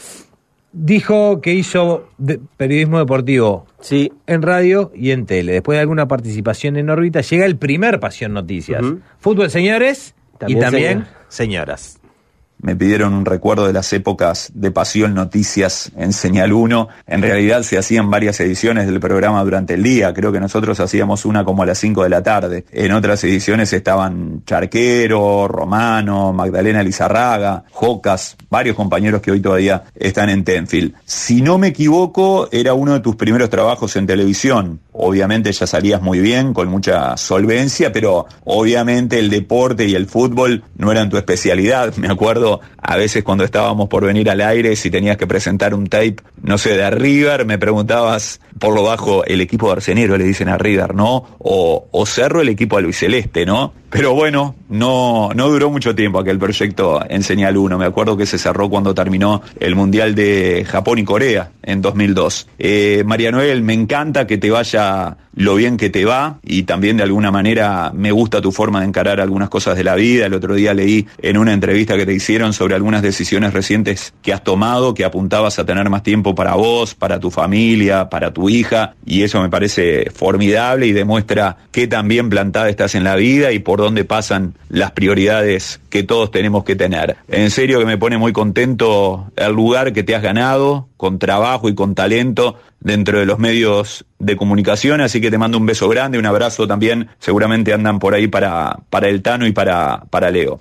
Dijo que hizo periodismo deportivo en radio y en tele. Después de alguna participación en órbita, llega el primer Pasión Noticias. Fútbol, señores, y también señoras. Me pidieron un recuerdo de las épocas de Pasión Noticias en Señal 1. En realidad se hacían varias ediciones del programa durante el día. Creo que nosotros hacíamos una como a las 5 de la tarde. En otras ediciones estaban Charquero, Romano, Magdalena Lizarraga, Jocas, varios compañeros que hoy todavía están en Tenfield. Si no me equivoco, era uno de tus primeros trabajos en televisión. obviamente ya salías muy bien, con mucha solvencia, pero obviamente el deporte y el fútbol no eran tu especialidad. Me acuerdo a veces cuando estábamos por venir al aire, si tenías que presentar un tape, no sé, de River, me preguntabas por lo bajo, el equipo de Arsenero le dicen a River, ¿no? O Cerro, el equipo albiceleste, ¿no? Pero bueno, no duró mucho tiempo aquel proyecto en Señal 1. Me acuerdo que se cerró cuando terminó el Mundial de Japón y Corea en 2002. María Noel, me encanta que te vaya lo bien que te va, y también de alguna manera me gusta tu forma de encarar algunas cosas de la vida. El otro día leí en una entrevista que te hicieron sobre algunas decisiones recientes que has tomado, que apuntabas a tener más tiempo para vos, para tu familia, para tu hija, y eso me parece formidable y demuestra qué tan bien plantada estás en la vida y por dónde pasan las prioridades que todos tenemos que tener. En serio que me pone muy contento el lugar que te has ganado, con trabajo y con talento dentro de los medios de comunicación, así que te mando un beso grande, un abrazo también, seguramente andan por ahí para el Tano y para Leo.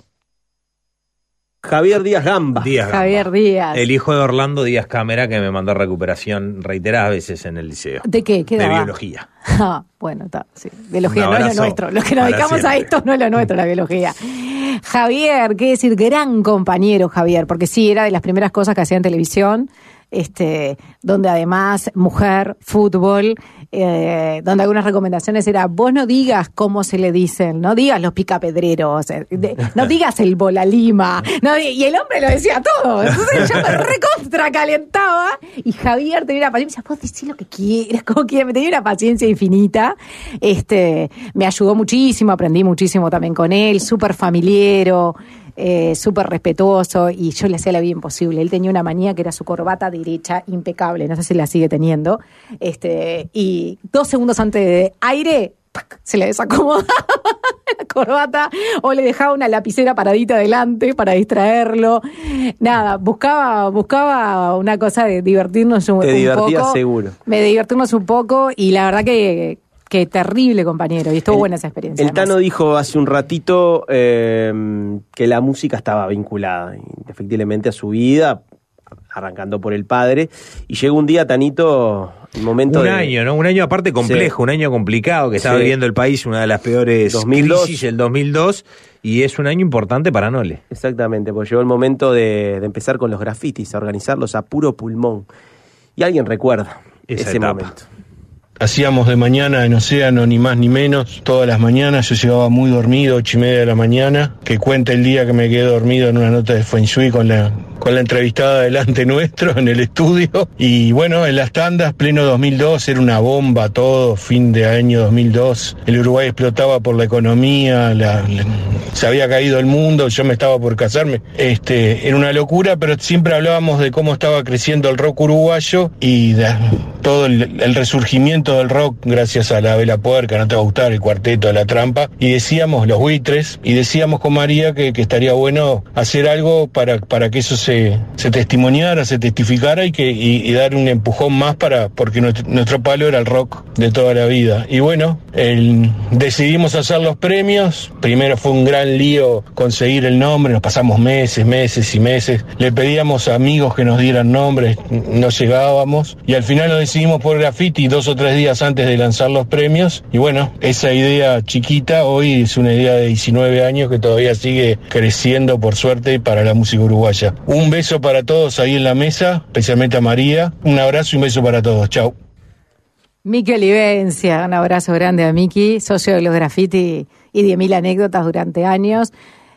Javier Díaz Gamba. Javier Díaz. El hijo de Orlando Díaz Cámara, que me mandó recuperación reiteradas veces en el liceo. ¿De qué? ¿Qué de daba? biología. Bueno, está, sí. Biología no es lo nuestro. Los que nos dedicamos a esto no es lo nuestro, la biología. Javier, qué decir, gran compañero Javier, porque sí, era de las primeras cosas que hacía en televisión, donde además mujer, fútbol, donde algunas recomendaciones era, vos no digas cómo se le dicen, no digas los picapedreros, no digas el bola lima, y el hombre lo decía todo, entonces yo me recontra calentaba, y Javier tenía una paciencia, vos decís lo que quieras, como quieras, me tenía una paciencia infinita, me ayudó muchísimo, aprendí muchísimo también con él, súper familiero, súper respetuoso, y yo le hacía la vida imposible. Él tenía una manía que era su corbata derecha impecable, no sé si la sigue teniendo, y 2 segundos antes de aire se le desacomodaba la corbata o le dejaba una lapicera paradita adelante para distraerlo. Nada, buscaba una cosa de divertirnos un poco. Te divertías seguro. Me divertirnos un poco, y la verdad que terrible compañero, y estuvo buena esa experiencia. El Tano dijo hace un ratito que la música estaba vinculada indefectiblemente a su vida, arrancando por el padre, y llegó un día, Tanito, el momento un año, ¿no? Un año aparte complejo, sí. Un año complicado que estaba viviendo el país, una de las peores 2002. Crisis, el 2002, y es un año importante para Nole. Exactamente, pues llegó el momento de empezar con los grafitis, a organizarlos a puro pulmón, y alguien recuerda ese momento. Hacíamos de mañana en Océano, ni más ni menos, todas las mañanas. Yo llegaba muy dormido, 8:30 de la mañana, que cuenta el día que me quedé dormido en una nota de Feng Shui con la entrevistada delante nuestro en el estudio. Y bueno, en las tandas, pleno 2002, era una bomba todo, fin de año 2002. El Uruguay explotaba por la economía, se había caído el mundo, yo me estaba por casarme. Era una locura, pero siempre hablábamos de cómo estaba creciendo el rock uruguayo y de todo el resurgimiento del rock gracias a la Vela Puerca, no te va a gustar, el Cuarteto de la Trampa, y decíamos, los Buitres, y decíamos con María que estaría bueno hacer algo para que eso se testimoniara, se testificara y dar un empujón más porque nuestro palo era el rock de toda la vida. Y bueno, decidimos hacer los premios. Primero fue un gran lío conseguir el nombre, nos pasamos meses y meses, le pedíamos a amigos que nos dieran nombres, no llegábamos, y al final lo decidimos por graffiti 2 o 3 días antes de lanzar los premios. Y bueno, esa idea chiquita hoy es una idea de 19 años que todavía sigue creciendo, por suerte, para la música uruguaya. Un beso para todos ahí en la mesa, especialmente a María. Un abrazo y un beso para todos. Chau. Miki Olivencia, un abrazo grande a Miki, socio de los graffiti y 10.000 anécdotas durante años.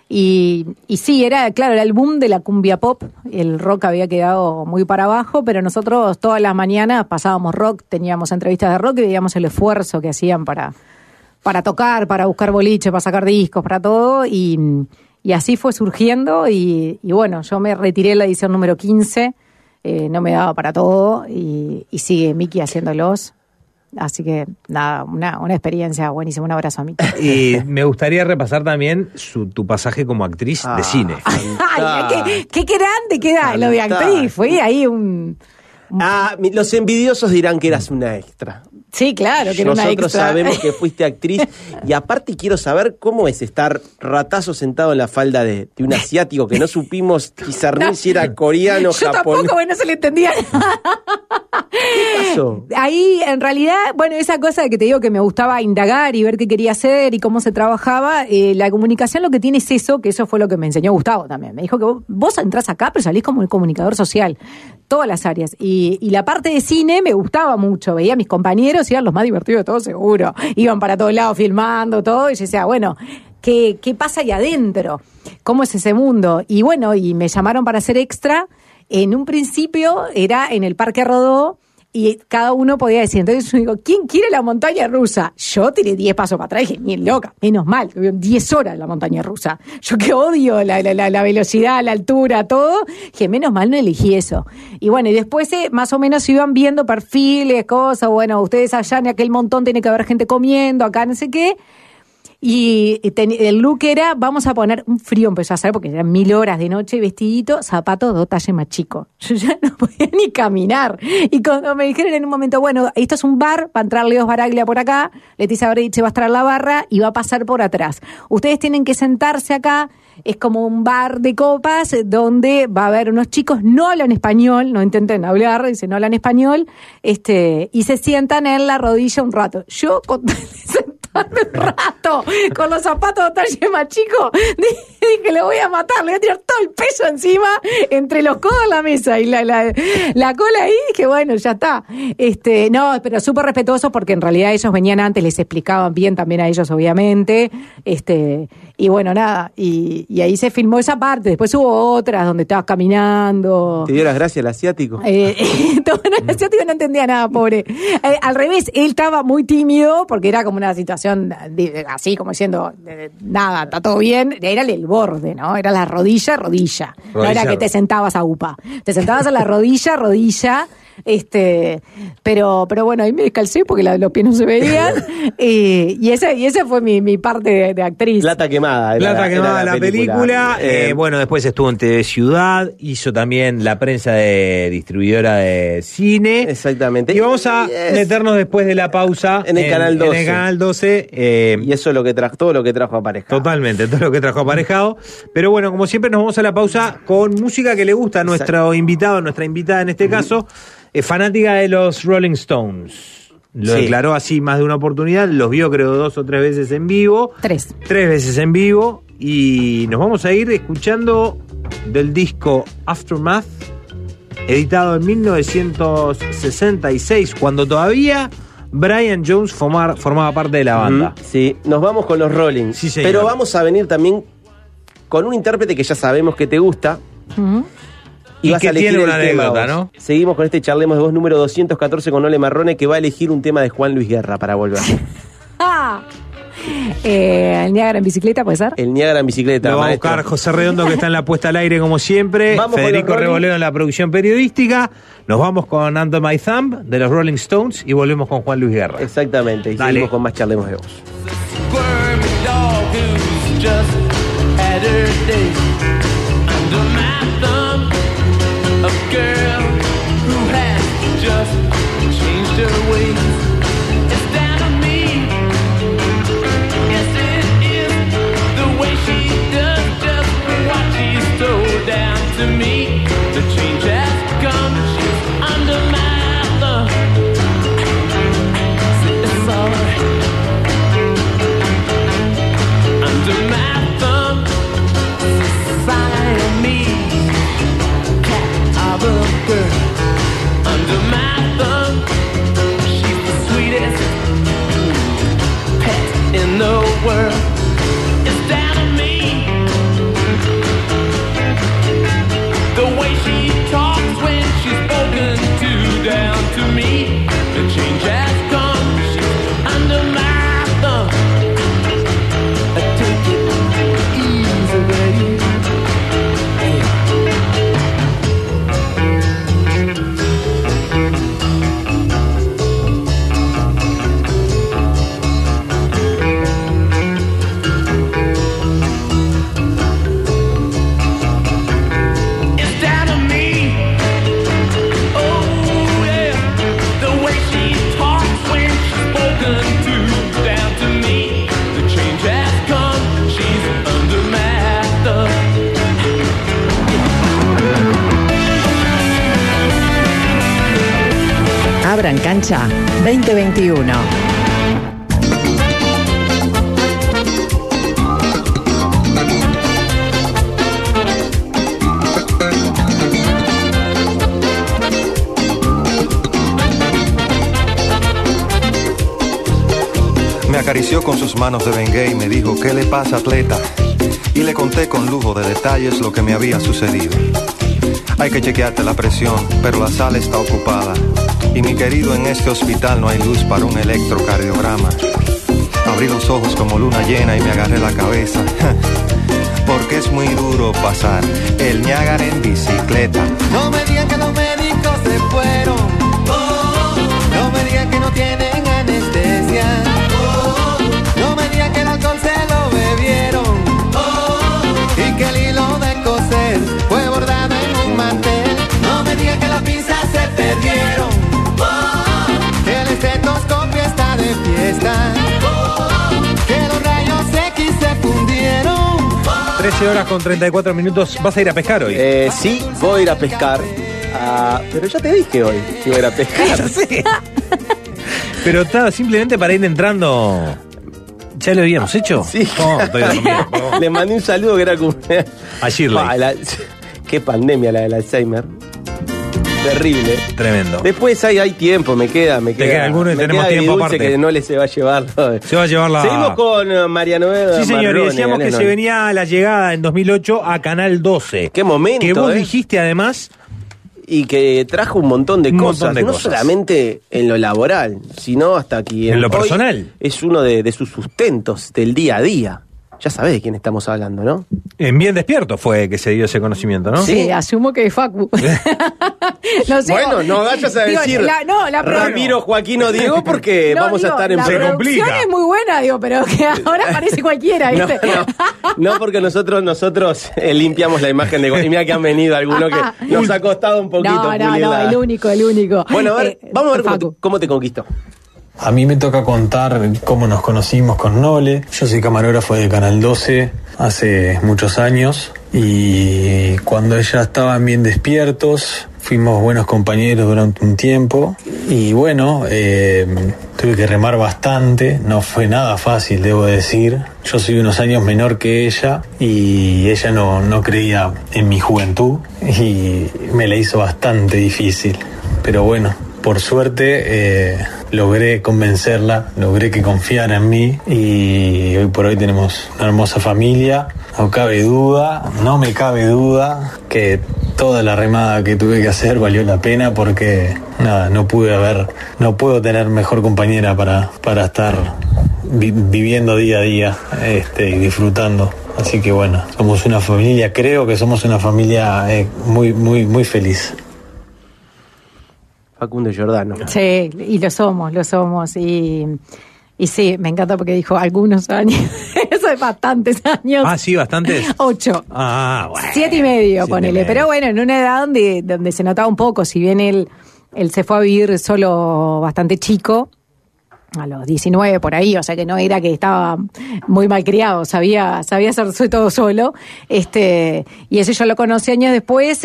Y sí, era el boom de la cumbia pop, el rock había quedado muy para abajo, pero nosotros todas las mañanas pasábamos rock, teníamos entrevistas de rock y veíamos el esfuerzo que hacían para tocar, para buscar boliche, para sacar discos, para todo, y así fue surgiendo, y bueno, yo me retiré en la edición número 15, no me daba para todo, y sigue Miki haciéndolos. Así que, nada, una experiencia buenísima. Un abrazo a Miki. Y me gustaría repasar también tu pasaje como actriz de cine. Ay, qué grande queda lo de actriz. Fue ahí los envidiosos dirán que eras una extra. Sí, claro, que era una extra. Nosotros sabemos que fuiste actriz. Y aparte quiero saber cómo es estar ratazo sentado en la falda de un asiático que no supimos discernir si era coreano, yo japonés. Tampoco, no se le entendía nada. ¿Qué pasó? Ahí, en realidad, bueno, esa cosa de que te digo que me gustaba indagar y ver qué quería hacer y cómo se trabajaba, la comunicación lo que tiene es eso, que eso fue lo que me enseñó Gustavo también. Me dijo que vos entrás acá, pero salís como el comunicador social, todas las áreas. Y la parte de cine me gustaba mucho, veía a mis compañeros y eran los más divertidos de todos seguro. Iban para todos lados filmando todo y yo decía, bueno, ¿qué pasa ahí adentro? ¿Cómo es ese mundo? Y bueno, y me llamaron para hacer extra. En un principio era en el Parque Rodó y cada uno podía decir. Entonces yo digo, ¿quién quiere la montaña rusa? Yo tiré 10 pasos para atrás y dije, ni loca, menos mal, 10 horas la montaña rusa. Yo que odio la velocidad, la altura, todo, dije, menos mal no elegí eso. Y bueno, y después más o menos iban viendo perfiles, cosas, bueno, ustedes allá en aquel montón tiene que haber gente comiendo, acá no sé qué. Y el look era, vamos a poner, un frío empezó a hacer porque eran 1000 horas de noche, vestidito, zapatos 2 talles más chicos. Yo ya no podía ni caminar. Y cuando me dijeron en un momento, bueno, esto es un bar, va a entrar Leo Baraglia por acá, Leticia Breitsch va a estar en la barra y va a pasar por atrás. Ustedes tienen que sentarse acá, es como un bar de copas donde va a haber unos chicos, no hablan español, no intenten hablar, dicen no hablan español, y se sientan en la rodilla un rato. Yo con un rato, con los zapatos de talle más chico, dije, le voy a matar, le voy a tirar todo el peso encima, entre los codos en la mesa y la cola ahí, dije, bueno, ya está. No, pero súper respetuoso porque en realidad ellos venían antes, les explicaban bien también a ellos, obviamente, y bueno, nada, y ahí se filmó esa parte, después hubo otras donde estabas caminando. ¿Te dio las gracias el asiático? El asiático no entendía nada, pobre. Al revés, él estaba muy tímido porque era como una situación así como diciendo, nada, está todo bien, era el borde, ¿no? Era la rodilla. No era que te sentabas a UPA, te sentabas a la rodilla, pero bueno, ahí me descalcé porque los pies no se veían, y esa fue mi parte de actriz. Plata quemada la película. Bueno, después estuvo en TV Ciudad, hizo también la prensa de distribuidora de cine. Exactamente. Y vamos a meternos después de la pausa en el Canal 12. En el Canal 12. Y eso es lo que trajo, todo lo que trajo aparejado. Totalmente, todo lo que trajo aparejado. Pero bueno, como siempre nos vamos a la pausa con música que le gusta a nuestro invitado, nuestra invitada en este caso. Es fanática de los Rolling Stones. Lo declaró así más de una oportunidad. Los vio creo 2 o 3 veces en vivo. 3 veces en vivo. Y nos vamos a ir escuchando del disco Aftermath, editado en 1966, cuando todavía Brian Jones formaba parte de la banda. Sí, nos vamos con los Rolling. Sí, señor. Pero vamos a venir también con un intérprete que ya sabemos que te gusta. Y que tiene una anécdota, ¿no? Seguimos con este Charlemos de Voz número 214 con Ole Marrone, que va a elegir un tema de Juan Luis Guerra para volver. ¿El Niágara en bicicleta puede ser? El Niágara en bicicleta. Lo va a buscar José Redondo, que está en la puesta al aire como siempre. Federico Reboleo en la producción periodística. Nos vamos con Under My Thumb de los Rolling Stones y volvemos con Juan Luis Guerra. Exactamente, y seguimos con más Charlemos de Voz. A girl who has just changed her ways. It's down to me. Yes, it is the way she does just what she's told. Down to me. The change has come. She's under my thumb. It's alright. Under my thumb. Sign me. Abran Cancha 2021. Me acarició con sus manos de Bengay y me dijo, ¿qué le pasa, atleta? Y le conté con lujo de detalles lo que me había sucedido. Hay que chequearte la presión, pero la sala está ocupada. Y mi querido, en este hospital no hay luz para un electrocardiograma. Abrí los ojos como luna llena y me agarré la cabeza. Porque es muy duro pasar el Niágara en bicicleta. No me digan que los médicos se fueron. No me digan que no tienen anestesia. No me digan que el alcohol se lo bebieron. Y que el hilo de coser fue bordado en un mantel. No me digan que las pinzas se perdieron. Que el estetoscopio está de fiesta. Que los rayos X se fundieron. 13 horas con 34 minutos. ¿Vas a ir a pescar hoy? Sí, voy a ir a pescar. Pero ya te dije hoy que iba a ir a pescar. Sí. Pero estaba simplemente para ir entrando. ¿Ya lo habíamos hecho? Sí. No, estoy dormido. Le mandé un saludo que era como... A Shirley. Qué pandemia la del Alzheimer. Terrible. Tremendo. Después hay tiempo, me queda alguno y tenemos tiempo aparte. Que no le se va a llevar. Se va a llevar la... Seguimos con María Noel. Sí, señor, y decíamos que se venía la llegada en 2008 a Canal 12. Qué momento, que vos dijiste además... Y que trajo un montón de cosas, no solamente en lo laboral, sino hasta aquí en lo personal. Es uno de sus sustentos del día a día. Ya sabés de quién estamos hablando, ¿no? En Bien Despierto fue que se dio ese conocimiento, ¿no? Sí, asumo que Facu. No sé, bueno, no vayas a decir Ramiro, Joaquín o Diego porque vamos a estar en... La producción es muy buena, pero que ahora parece cualquiera, ¿viste? No, porque nosotros limpiamos la imagen de... Y mira que han venido algunos que nos ha costado un poquito. No, el único. Bueno, a ver, vamos a ver cómo te conquistó. A mí me toca contar cómo nos conocimos con Nole. Yo soy camarógrafo de Canal 12 hace muchos años y cuando ella estaba en Bien Despiertos fuimos buenos compañeros durante un tiempo y bueno, tuve que remar bastante, no fue nada fácil, debo decir. Yo soy unos años menor que ella y ella no creía en mi juventud y me la hizo bastante difícil, pero bueno. Por suerte logré convencerla, logré que confiara en mí y hoy por hoy tenemos una hermosa familia. No me cabe duda que toda la remada que tuve que hacer valió la pena porque nada, no puedo tener mejor compañera para estar viviendo día a día y disfrutando. Así que bueno, somos una familia, creo que somos una familia muy, muy, muy feliz. Facundo Giordano. Sí, y lo somos. Y sí, me encanta porque dijo algunos años. Eso es bastantes años. Ah, sí, bastantes. 8. Ah, bueno. 7 y medio, ponele. Pero bueno, en una edad donde se notaba un poco, si bien él se fue a vivir solo bastante chico, a los 19 por ahí, o sea que no era que estaba muy malcriado, sabía hacer todo solo, y ese yo lo conocí años después,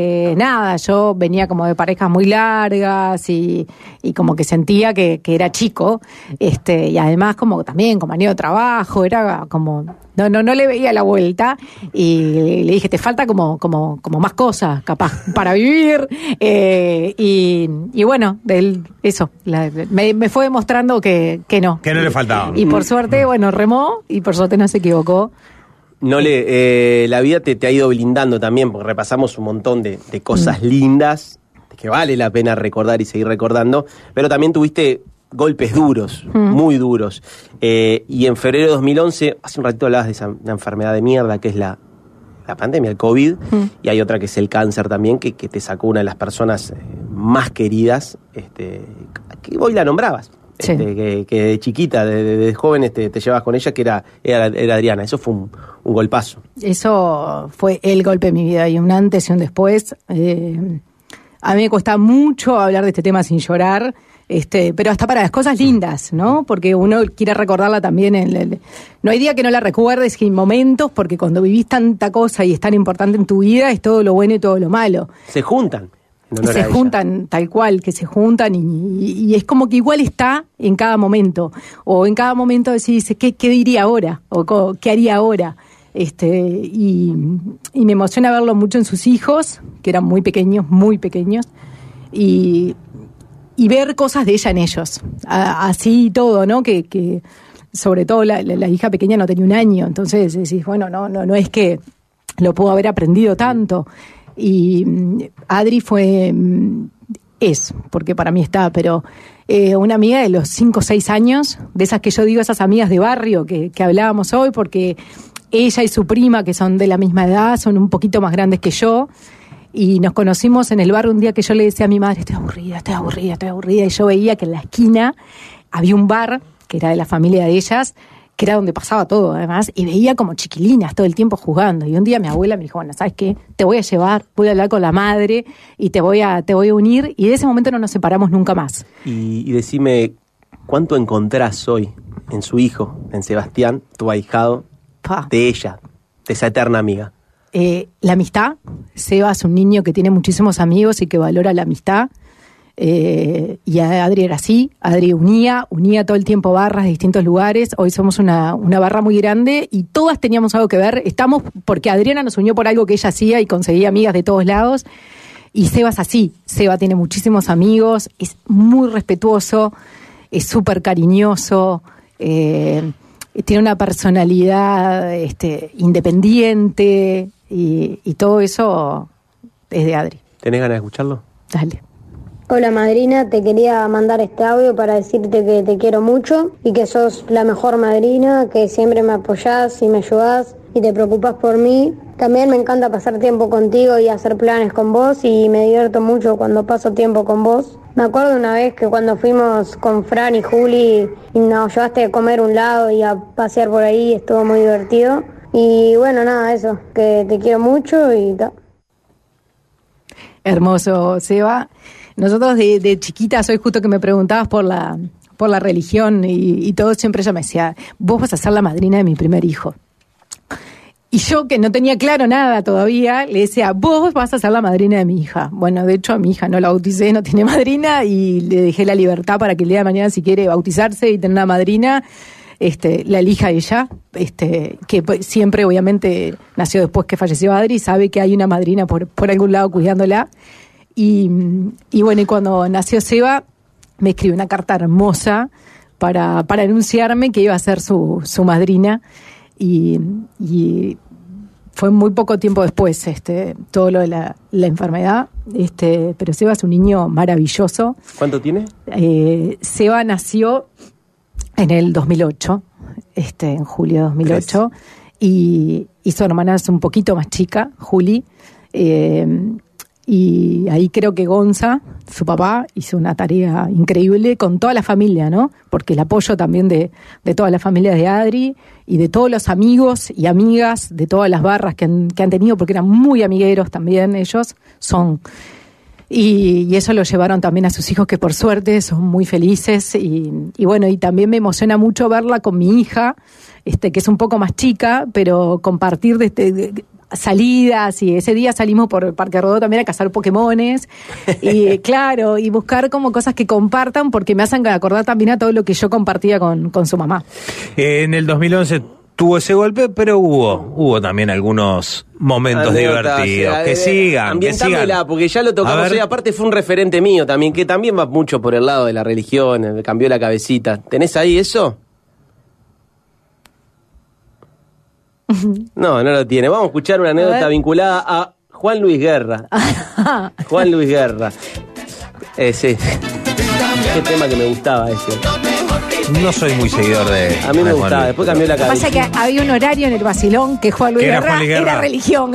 yo venía como de parejas muy largas y como que sentía que era chico, y además como también compañero de trabajo, era como no le veía la vuelta y le dije, te falta como más cosas capaz para vivir, y bueno, me fue demostrando que no le faltaba, y por suerte remó y por suerte no se equivocó. Nole, la vida te ha ido blindando también, porque repasamos un montón de cosas lindas que vale la pena recordar y seguir recordando, pero también tuviste golpes duros, muy duros. Y en febrero de 2011, hace un ratito hablabas de una enfermedad de mierda que es la pandemia, el COVID, y hay otra que es el cáncer también, que te sacó una de las personas más queridas, que hoy la nombrabas. Sí. Que de chiquita, de joven te llevabas con ella, que era Adriana. Eso fue un golpazo. Eso fue el golpe de mi vida, y un antes y un después. A mí me cuesta mucho hablar de este tema sin llorar, pero hasta para las cosas lindas, ¿no? Porque uno quiere recordarla también. No hay día que no la recuerdes, que hay momentos, porque cuando vivís tanta cosa y es tan importante en tu vida, es todo lo bueno y todo lo malo. Se juntan. En honor se a ella. juntan tal cual, que se juntan y es como que igual está en cada momento. O en cada momento decís, ¿qué diría ahora? O ¿qué haría ahora? Y me emociona verlo mucho en sus hijos, que eran muy pequeños, y ver cosas de ella en ellos. Así todo, ¿no? Que sobre todo la hija pequeña no tenía 1 año, entonces decís, bueno, no es que lo pudo haber aprendido tanto. Y Adri porque para mí está, pero una amiga de los 5 o 6 años, de esas que yo digo, esas amigas de barrio que hablábamos hoy, porque ella y su prima, que son de la misma edad, son un poquito más grandes que yo, y nos conocimos en el bar un día que yo le decía a mi madre, estoy aburrida, y yo veía que en la esquina había un bar, que era de la familia de ellas, que era donde pasaba todo, además, y veía como chiquilinas todo el tiempo jugando. Y un día mi abuela me dijo, bueno, ¿sabes qué? Te voy a llevar, voy a hablar con la madre y te voy a unir, y de ese momento no nos separamos nunca más. Y decime, ¿cuánto encontrás hoy en su hijo, en Sebastián, tu ahijado, de ella, de esa eterna amiga? La amistad. Seba es un niño que tiene muchísimos amigos y que valora la amistad. Y Adri era así. Adri unía todo el tiempo barras de distintos lugares. Hoy somos una barra muy grande y todas teníamos algo que ver. Estamos porque Adriana nos unió por algo que ella hacía y conseguía amigas de todos lados. Y Seba es así. Seba tiene muchísimos amigos, es muy respetuoso, es súper cariñoso, tiene una personalidad independiente y todo eso es de Adri. ¿Tenés ganas de escucharlo? Dale. Hola madrina, te quería mandar este audio para decirte que te quiero mucho y que sos la mejor madrina, que siempre me apoyás y me ayudás y te preocupás por mí. También me encanta pasar tiempo contigo y hacer planes con vos y me divierto mucho cuando paso tiempo con vos. Me acuerdo una vez que cuando fuimos con Fran y Juli y nos llevaste a comer un lado y a pasear por ahí, estuvo muy divertido. Y bueno, nada, eso, que te quiero mucho y tal. Hermoso, Seba. Nosotros de chiquitas, hoy justo que me preguntabas por la religión y todo, siempre ella me decía, vos vas a ser la madrina de mi primer hijo. Y yo, que no tenía claro nada todavía, le decía, vos vas a ser la madrina de mi hija. Bueno, de hecho a mi hija no la bauticé, no tiene madrina, y le dejé la libertad para que el día de mañana, si quiere bautizarse y tener una madrina, la elija ella, que siempre obviamente nació después que falleció Adri, sabe que hay una madrina por algún lado cuidándola. Y bueno, y cuando nació Seba, me escribió una carta hermosa para anunciarme que iba a ser su madrina, y fue muy poco tiempo después todo lo de la enfermedad, pero Seba es un niño maravilloso. ¿Cuánto tiene? Seba nació en el 2008, en julio de 2008, y su hermana es un poquito más chica, Juli, y ahí creo que Gonza, su papá, hizo una tarea increíble con toda la familia, ¿no? Porque el apoyo también de toda la familia de Adri y de todos los amigos y amigas de todas las barras que han tenido, porque eran muy amigueros también ellos, son. Y eso lo llevaron también a sus hijos, que por suerte son muy felices. Y bueno, y también me emociona mucho verla con mi hija, que es un poco más chica, pero compartir salidas, y ese día salimos por el Parque Rodó también a cazar Pokémones y claro, y buscar como cosas que compartan, porque me hacen acordar también a todo lo que yo compartía con su mamá. En el 2011 tuvo ese golpe, pero hubo también algunos momentos divertidos. Que sigan. Ambientámela, porque ya lo tocamos hoy. Aparte fue un referente mío también, que también va mucho por el lado de la religión, me cambió la cabecita. ¿Tenés ahí eso? No lo tiene. Vamos a escuchar una anécdota vinculada a Juan Luis Guerra. Juan Luis Guerra. Sí. Qué tema que me gustaba ese. No soy muy seguidor de... A mí me gustaba, después cambió la cabeza. Pasa que había un horario en el Basilón que Juan Luis Guerra era religión.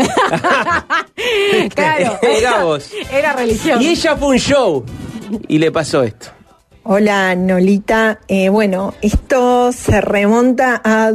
Claro, era religión. Y ella fue un show y le pasó esto. Hola, Nolita. Bueno, esto se remonta a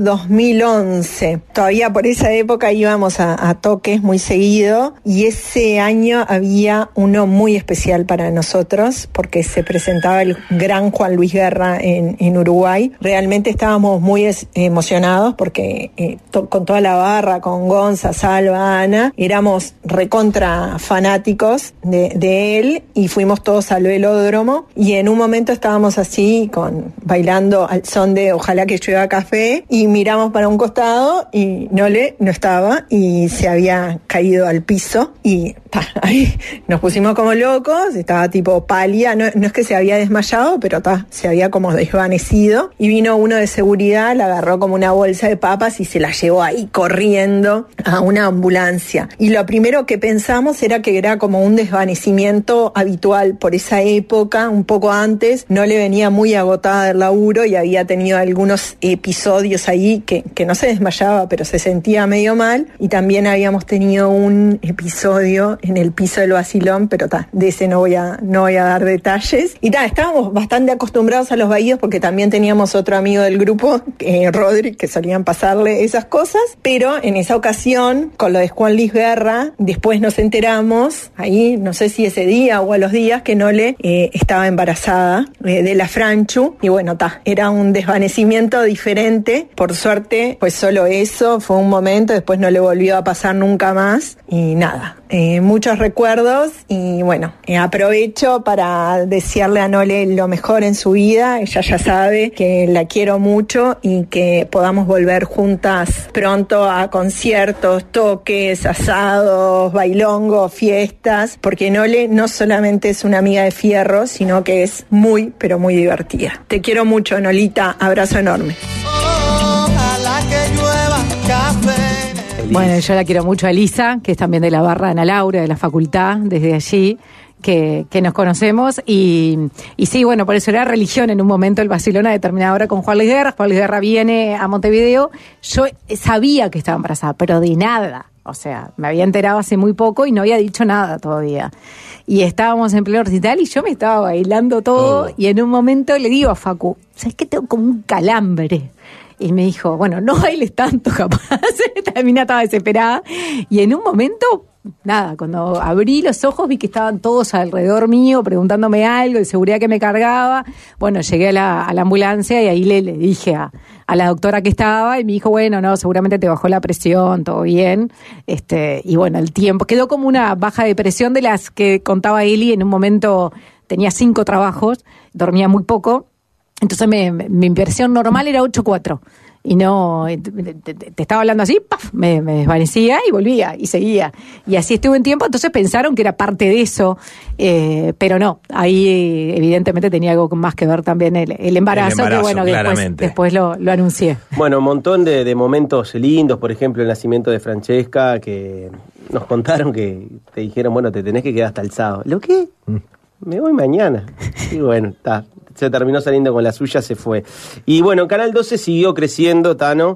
2011. Todavía por esa época íbamos a toques muy seguido y ese año había uno muy especial para nosotros porque se presentaba el gran Juan Luis Guerra en Uruguay. Realmente estábamos muy emocionados porque con toda la barra, con Gonza, Salva, Ana, éramos recontra fanáticos de él y fuimos todos al velódromo y en un momento estábamos así, bailando al son de Ojalá que llueva café y miramos para un costado y Nole no estaba y se había caído al piso y ahí nos pusimos como locos, estaba tipo pálida, no es que se había desmayado, pero se había como desvanecido y vino uno de seguridad, la agarró como una bolsa de papas y se la llevó ahí corriendo a una ambulancia. Y lo primero que pensamos era que era como un desvanecimiento habitual por esa época, un poco antes, no le venía muy agotada del laburo y había tenido algunos episodios ahí que no se desmayaba, pero se sentía medio mal y también habíamos tenido un episodio en el piso del Basilón, pero de ese no voy a dar detalles. Y estábamos bastante acostumbrados a los bahíos porque también teníamos otro amigo del grupo, Rodri, que solían pasarle esas cosas, pero en esa ocasión, con lo de Juan Luis Guerra, después nos enteramos, ahí no sé si ese día o a los días, que Nole estaba embarazada de la Franchu, y bueno, era un desvanecimiento diferente. Por suerte, pues solo eso, fue un momento, después no le volvió a pasar nunca más, y nada. Muchos recuerdos y bueno, aprovecho para desearle a Nole lo mejor en su vida. Ella ya sabe que la quiero mucho y que podamos volver juntas pronto a conciertos, toques, asados, bailongos, fiestas, porque Nole no solamente es una amiga de fierro, sino que es muy, pero muy divertida. Te quiero mucho, Nolita. Abrazo enorme. Ojalá que llueva café. Bueno, yo la quiero mucho a Elisa, que es también de la barra de Ana Laura, de la facultad, desde allí, que nos conocemos. Y sí, bueno, por eso era religión en un momento el Basilón a determinada hora con Juan Luis Guerra. Juan Luis Guerra viene a Montevideo. Yo sabía que estaba embarazada, pero de nada. O sea, me había enterado hace muy poco y no había dicho nada todavía. Y estábamos en pleno recital y yo me estaba bailando todo. Y en un momento le digo a Facu, ¿sabes qué? Tengo como un calambre. Y me dijo, bueno, no bailes tanto, capaz. También estaba desesperada. Y en un momento, nada, cuando abrí los ojos vi que estaban todos alrededor mío preguntándome algo, de seguridad que me cargaba. Bueno, llegué a la ambulancia y ahí le dije a la doctora que estaba y me dijo, bueno, no, seguramente te bajó la presión, todo bien. Y bueno, el tiempo. Quedó como una baja de presión de las que contaba Eli. En un momento tenía 5 trabajos, dormía muy poco. Entonces mi impresión normal era 8.4 y no, te estaba hablando así, ¡paf! Me desvanecía y volvía y seguía. Y así estuve un tiempo, entonces pensaron que era parte de eso, pero no, ahí evidentemente tenía algo más que ver también el embarazo, que bueno, que después lo anuncié. Bueno, un montón de momentos lindos, por ejemplo, el nacimiento de Francesca, que nos contaron que te dijeron, bueno, te tenés que quedar hasta el sábado. ¿Lo qué? Me voy mañana. Y bueno, está. Se terminó saliendo con la suya, se fue. Y bueno, Canal 12 siguió creciendo, Tano,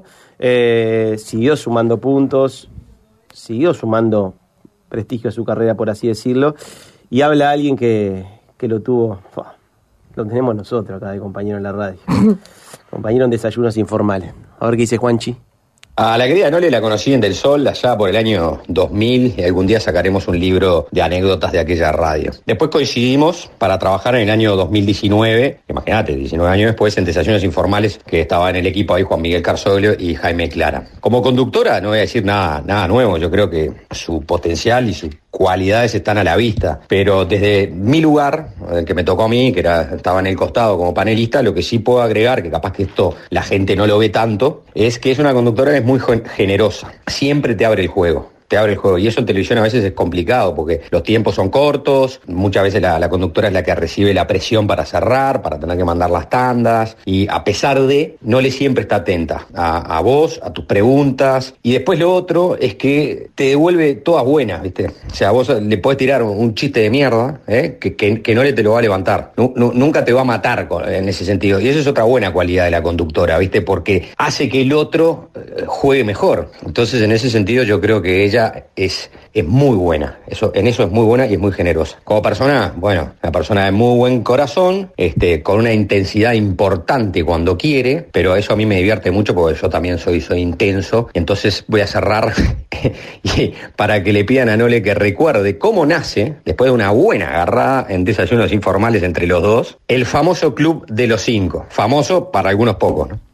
siguió sumando puntos, siguió sumando prestigio a su carrera, por así decirlo, y habla alguien que lo tuvo, lo tenemos nosotros acá de compañero en la radio, compañero en Desayunos Informales. A ver qué dice Juanchi. A la querida Nole la conocí en Del Sol allá por el año 2000 y algún día sacaremos un libro de anécdotas de aquella radio. Después coincidimos para trabajar en el año 2019, imagínate, 19 años después, en Desayunos Informales, que estaba en el equipo ahí Juan Miguel Carzoglio y Jaime Clara. Como conductora no voy a decir nada nuevo, yo creo que su potencial y sus cualidades están a la vista, pero desde mi lugar, el que me tocó a mí, que estaba en el costado como panelista, lo que sí puedo agregar, que capaz que esto la gente no lo ve tanto, es que es una conductora que es muy generosa, siempre te abre el juego. Y eso en televisión a veces es complicado porque los tiempos son cortos, muchas veces la conductora es la que recibe la presión para cerrar, para tener que mandar las tandas, y a pesar de, Nole siempre está atenta a vos, a tus preguntas, y después lo otro es que te devuelve todas buenas, ¿viste? O sea, vos le podés tirar un chiste de mierda, que Nole te lo va a levantar, nunca te va a matar en ese sentido, y eso es otra buena cualidad de la conductora, ¿viste? Porque hace que el otro juegue mejor. Entonces, en ese sentido, yo creo que ella ella es muy buena. En eso es muy buena y es muy generosa. Como persona, bueno, una persona de muy buen corazón, con una intensidad importante cuando quiere, pero eso a mí me divierte mucho porque yo también soy intenso. Entonces voy a cerrar y para que le pidan a Nole que recuerde cómo nace, después de una buena agarrada en desayunos informales entre los dos, el famoso Club de los 5. Famoso para algunos pocos, ¿no?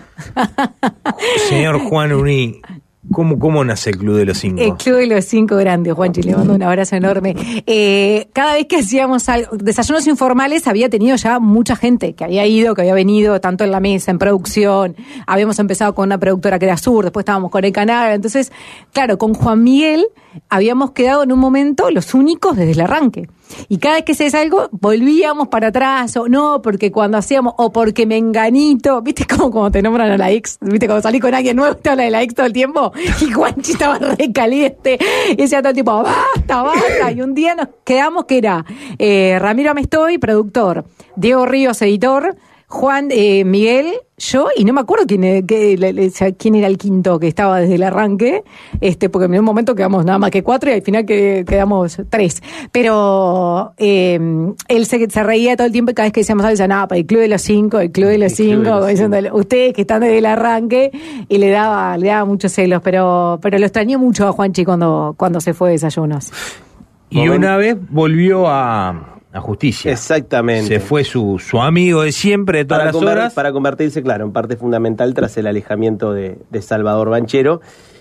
Señor Juan Uní, ¿cómo nace el Club de los 5? El Club de los 5 grandes, Juanchi, le mando un abrazo enorme. Cada vez que hacíamos desayunos informales, había tenido ya mucha gente que había ido, que había venido, tanto en la mesa, en producción. Habíamos empezado con una productora que era Sur, después estábamos con el canal. Entonces, claro, con Juan Miguel habíamos quedado en un momento los únicos desde el arranque. Y cada vez que se hacía algo, volvíamos para atrás, o no, porque cuando hacíamos, o porque Menganito, ¿viste como te nombran a la ex? ¿Viste? Cuando salí con alguien nuevo, te habla de la ex todo el tiempo, y Juanchi estaba re caliente, y decía todo el tiempo, basta, y un día nos quedamos que era Ramiro Amestoy, productor, Diego Ríos, editor, Juan Miguel, yo, y no me acuerdo quién era el quinto que estaba desde el arranque, porque en un momento quedamos nada más que 4 y al final quedamos 3. Pero él se reía todo el tiempo y cada vez que decíamos algo, decía, no, para el Club de los 5, el Club de los 5, ustedes que están desde el arranque, y le daba muchos celos, pero lo extrañó mucho a Juanchi cuando se fue de desayunos. Y una vez volvió a Justicia. Exactamente. Se fue su amigo de siempre, de todas las horas. Para convertirse, claro, en parte fundamental tras el alejamiento de Salvador Banchero.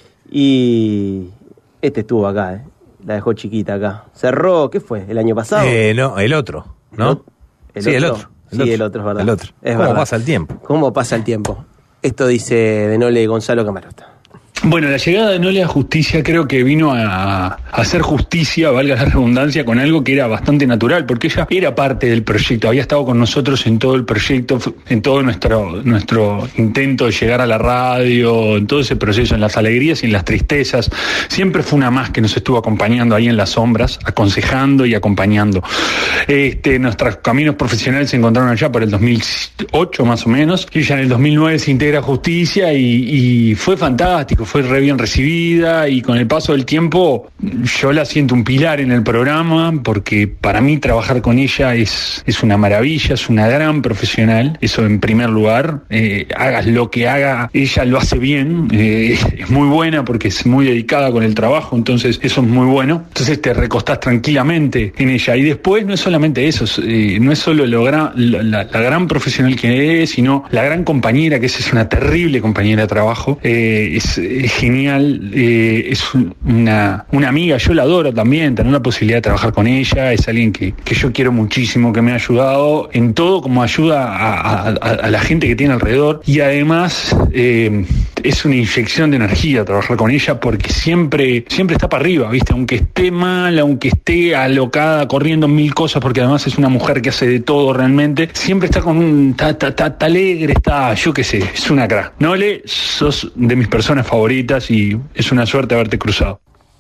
Y estuvo acá, la dejó chiquita acá. Cerró, ¿qué fue? ¿El año pasado? No, el otro, ¿no? El otro, es verdad. El otro. ¿Cómo pasa el tiempo? ¿Cómo pasa el tiempo? Esto dice de Nole Gonzalo Camarota. Bueno, la llegada de Nole a Justicia creo que vino a hacer justicia, valga la redundancia, con algo que era bastante natural, porque ella era parte del proyecto, había estado con nosotros en todo el proyecto, en todo nuestro intento de llegar a la radio, en todo ese proceso, en las alegrías y en las tristezas. Siempre fue una más que nos estuvo acompañando ahí en las sombras, aconsejando y acompañando. Nuestros caminos profesionales se encontraron allá por el 2008 más o menos. Ella en el 2009 se integra a Justicia y fue fantástico, fue re bien recibida, y con el paso del tiempo yo la siento un pilar en el programa, porque para mí trabajar con ella es una maravilla, es una gran profesional, eso en primer lugar. Hagas lo que haga, ella lo hace bien, es muy buena porque es muy dedicada con el trabajo, entonces eso es muy bueno. Entonces te recostás tranquilamente en ella, y después no es solamente eso, no es solo la gran profesional que es, sino la gran compañera, que es una terrible compañera de trabajo. Es genial, es una amiga, yo la adoro también, tener la posibilidad de trabajar con ella, es alguien que yo quiero muchísimo, que me ha ayudado en todo, como ayuda a la gente que tiene alrededor, y además es una inyección de energía trabajar con ella, porque siempre está para arriba, ¿viste? Aunque esté mal, aunque esté alocada, corriendo en 1000 cosas, porque además es una mujer que hace de todo realmente, siempre está está alegre, yo qué sé, es una crack. Nole, sos de mis personas favoritas y es una suerte haberte cruzado.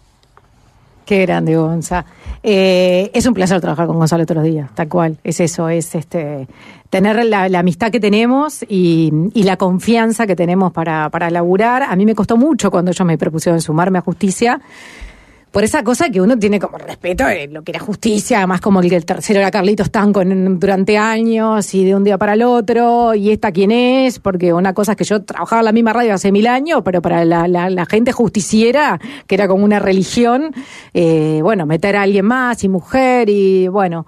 Qué grande, Gonza. Es un placer trabajar con Gonzalo todos los días, tal cual. Es eso, es tener la amistad que tenemos y la confianza que tenemos para laburar. A mí me costó mucho cuando ellos me propusieron sumarme a Justicia, por esa cosa que uno tiene como respeto de lo que era Justicia, además como el tercero era Carlitos Tanco durante años y de un día para el otro, y esta quién es, porque una cosa es que yo trabajaba en la misma radio hace 1000 años, pero para la gente justiciera, que era como una religión, meter a alguien más y mujer, y bueno,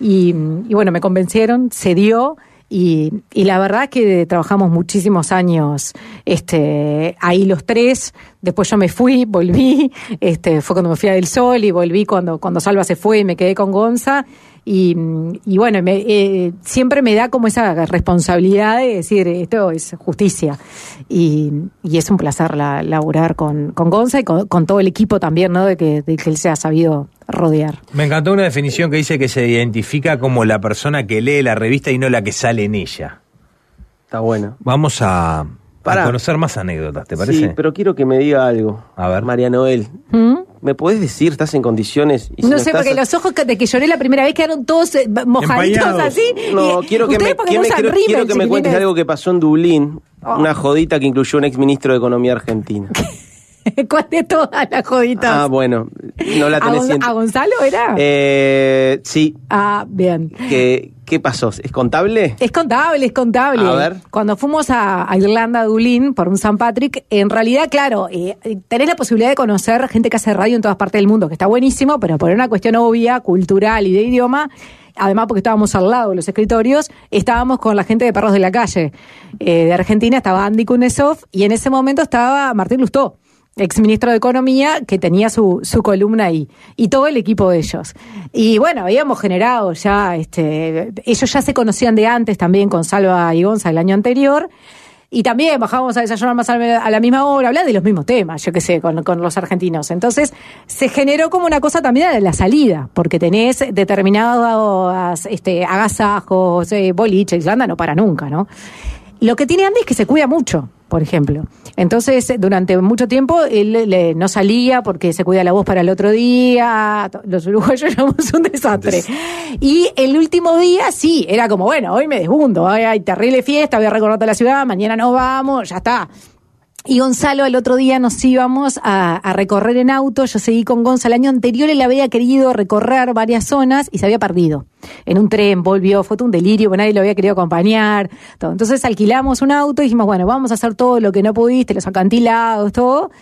me convencieron, se dio. Y la verdad es que trabajamos muchísimos años ahí los tres. Después yo me fui, volví, fue cuando me fui a Del Sol, y volví cuando Salva se fue y me quedé con Gonza. Y bueno, siempre me da como esa responsabilidad de decir, esto es justicia. Y es un placer laburar con Gonza y con todo el equipo también, ¿no? De que él se ha sabido rodear. Me encantó una definición que dice que se identifica como la persona que lee la revista y no la que sale en ella. Está bueno. Vamos a conocer más anécdotas, ¿te parece? Sí, pero quiero que me diga algo. A ver. María Noel, ¿me podés decir, estás en condiciones? Y si no sé, porque los ojos de que lloré la primera vez quedaron todos mojaditos empañados. así. No, quiero que me cuentes algo que pasó en Dublín, una jodita que incluyó un exministro de Economía argentino. ¿Cuál de todas las joditas? Ah, bueno, no la tenés siempre. ¿A Gonzalo era? Sí. Ah, bien. ¿Qué pasó? ¿Es contable? Es contable. A ver. Cuando fuimos a Irlanda, a Dublín, por un St. Patrick, en realidad, claro, tenés la posibilidad de conocer gente que hace radio en todas partes del mundo, que está buenísimo, pero por una cuestión obvia, cultural y de idioma, además porque estábamos al lado de los escritorios, estábamos con la gente de Perros de la Calle. De Argentina estaba Andy Kunesov y en ese momento estaba Martín Lustó, exministro de Economía, que tenía su columna ahí, y todo el equipo de ellos. Y bueno, habíamos generado ya, ellos ya se conocían de antes también con Salva y Gonza el año anterior, y también bajábamos a desayunar más a la misma hora, hablar de los mismos temas, yo qué sé, con los argentinos. Entonces, se generó como una cosa también de la salida, porque tenés determinados agasajos, boliche, Irlanda no para nunca, ¿no? Lo que tiene Andy es que se cuida mucho, por ejemplo. Entonces, durante mucho tiempo, él no salía porque se cuida la voz para el otro día. Los uruguayos éramos un desastre. Y el último día, sí, era como, bueno, hoy me desbundo, hay terrible fiesta, voy a recorrer toda la ciudad, mañana nos vamos, ya está. Y Gonzalo, el otro día nos íbamos a recorrer en auto. Yo seguí con Gonzalo. El año anterior él había querido recorrer varias zonas y se había perdido. En un tren, volvió, fue todo un delirio, porque nadie lo había querido acompañar. Todo. Entonces alquilamos un auto y dijimos, bueno, vamos a hacer todo lo que no pudiste, los acantilados, todo,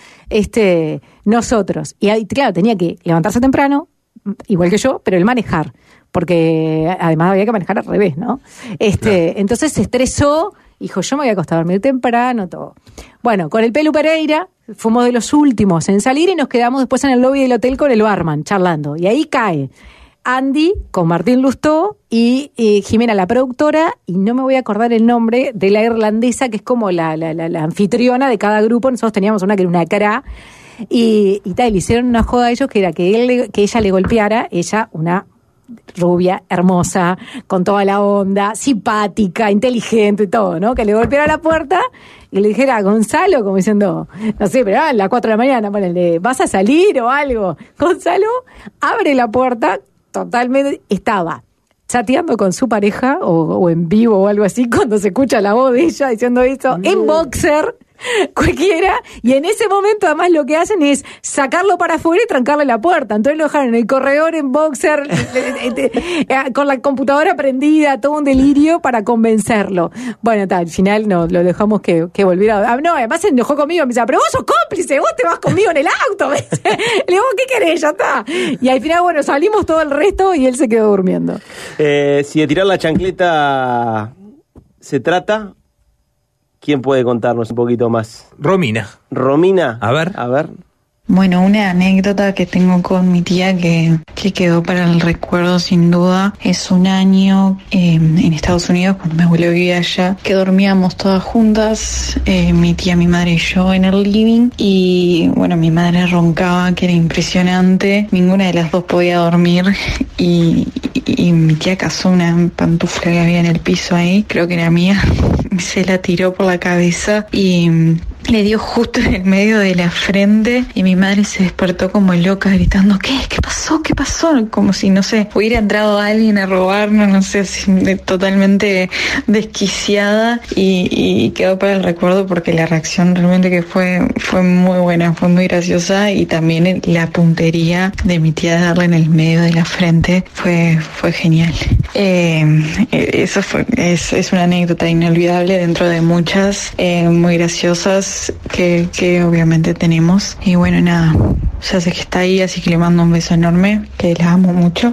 nosotros. Y ahí, claro, tenía que levantarse temprano, igual que yo, pero el manejar. Porque además había que manejar al revés, ¿no? Entonces se estresó. Dijo, yo me voy a acostar a dormir temprano, todo. Bueno, con el Pelu Pereira fuimos de los últimos en salir y nos quedamos después en el lobby del hotel con el barman, charlando. Y ahí cae Andy con Martín Lustó y Jimena, la productora, y no me voy a acordar el nombre de la irlandesa, que es como la anfitriona de cada grupo. Nosotros teníamos una que era una cara, y tal, le hicieron una joda a ellos que era que ella le golpeara, ella una rubia, hermosa, con toda la onda, simpática, inteligente y todo, ¿no? Que le golpeara la puerta y le dijera a Gonzalo, como diciendo, no sé, pero a las 4 de la mañana, ponele, ¿vas a salir o algo? Gonzalo abre la puerta, totalmente, estaba chateando con su pareja o en vivo o algo así, cuando se escucha la voz de ella diciendo eso, en boxer, cualquiera, y en ese momento además lo que hacen es sacarlo para afuera y trancarle la puerta. Entonces lo dejaron en el corredor en boxer con la computadora prendida, todo un delirio para convencerlo. Bueno, al final no, lo dejamos que volviera. No, además se enojó conmigo, me decía, pero vos sos cómplice, vos te vas conmigo en el auto. Le digo, ¿qué querés? Ya está. Y al final, bueno, salimos todo el resto y él se quedó durmiendo. Si de tirar la chancleta se trata, ¿quién puede contarnos un poquito más? Romina. ¿Romina? A ver. Bueno, una anécdota que tengo con mi tía que quedó para el recuerdo sin duda es un año en Estados Unidos, cuando mi abuelo vivía allá, que dormíamos todas juntas, mi tía, mi madre y yo en el living, y bueno, mi madre roncaba, que era impresionante, ninguna de las dos podía dormir, y mi tía cazó una pantufla que había en el piso ahí, creo que era mía, se la tiró por la cabeza y le dio justo en el medio de la frente, y mi madre se despertó como loca gritando, ¿qué pasó? ¿Qué pasó? Como si, no sé, hubiera entrado alguien a robarnos, no sé, totalmente desquiciada, y quedó para el recuerdo porque la reacción realmente que fue muy buena, fue muy graciosa, y también la puntería de mi tía de darle en el medio de la frente fue genial. Eso es una anécdota inolvidable dentro de muchas muy graciosas que obviamente tenemos. Y bueno, nada, ya sé que está ahí, así que le mando un beso enorme, que la amo mucho,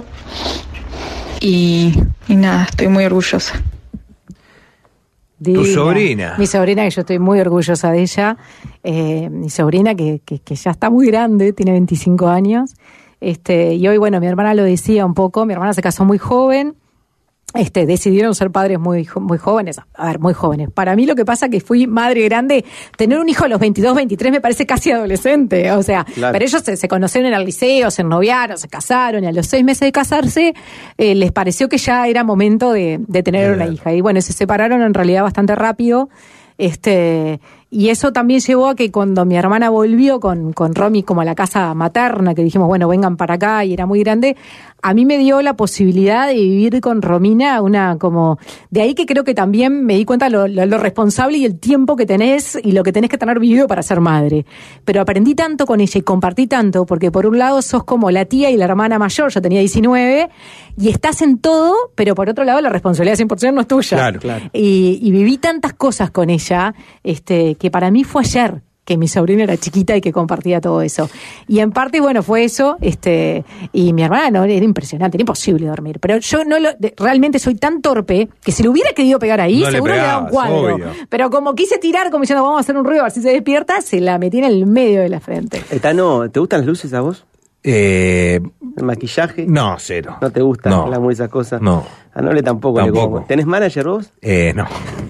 y nada, estoy muy orgullosa. Divina. Tu sobrina. Mi sobrina, que yo estoy muy orgullosa de ella. Mi sobrina que ya está muy grande, tiene 25 años. Y hoy, bueno, mi hermana lo decía un poco, mi hermana se casó muy joven. Decidieron ser padres muy jóvenes. A ver, muy jóvenes. Para mí lo que pasa es que fui madre grande. Tener un hijo a los 22, 23 me parece casi adolescente. O sea, claro. Pero ellos se conocieron en el liceo, se ennoviaron, se casaron, y a los 6 meses de casarse les pareció que ya era momento de tener una hija. Y bueno, se separaron en realidad bastante rápido. Y eso también llevó a que cuando mi hermana volvió con Romy como a la casa materna, que dijimos, bueno, vengan para acá, y era muy grande, a mí me dio la posibilidad de vivir con Romina de ahí que creo que también me di cuenta lo responsable y el tiempo que tenés y lo que tenés que tener vivido para ser madre. Pero aprendí tanto con ella y compartí tanto, porque por un lado sos como la tía y la hermana mayor, yo tenía 19, y estás en todo, pero por otro lado la responsabilidad 100% no es tuya. Claro. Y viví tantas cosas con ella, que para mí fue ayer que mi sobrina era chiquita y que compartía todo eso. Y en parte, bueno, fue eso, y mi hermana era impresionante, era imposible dormir. Pero yo realmente soy tan torpe que si lo hubiera querido pegar ahí, no seguro le daba un cuadro. Obvio. Pero como quise tirar, como diciendo, vamos a hacer un ruido a ver si se despierta, se la metí en el medio de la frente. Tano, ¿te gustan las luces a vos? ¿El maquillaje? No, cero. ¿No te gusta el glamour y esas cosas? No. A Nole tampoco. ¿Tenés manager vos? No.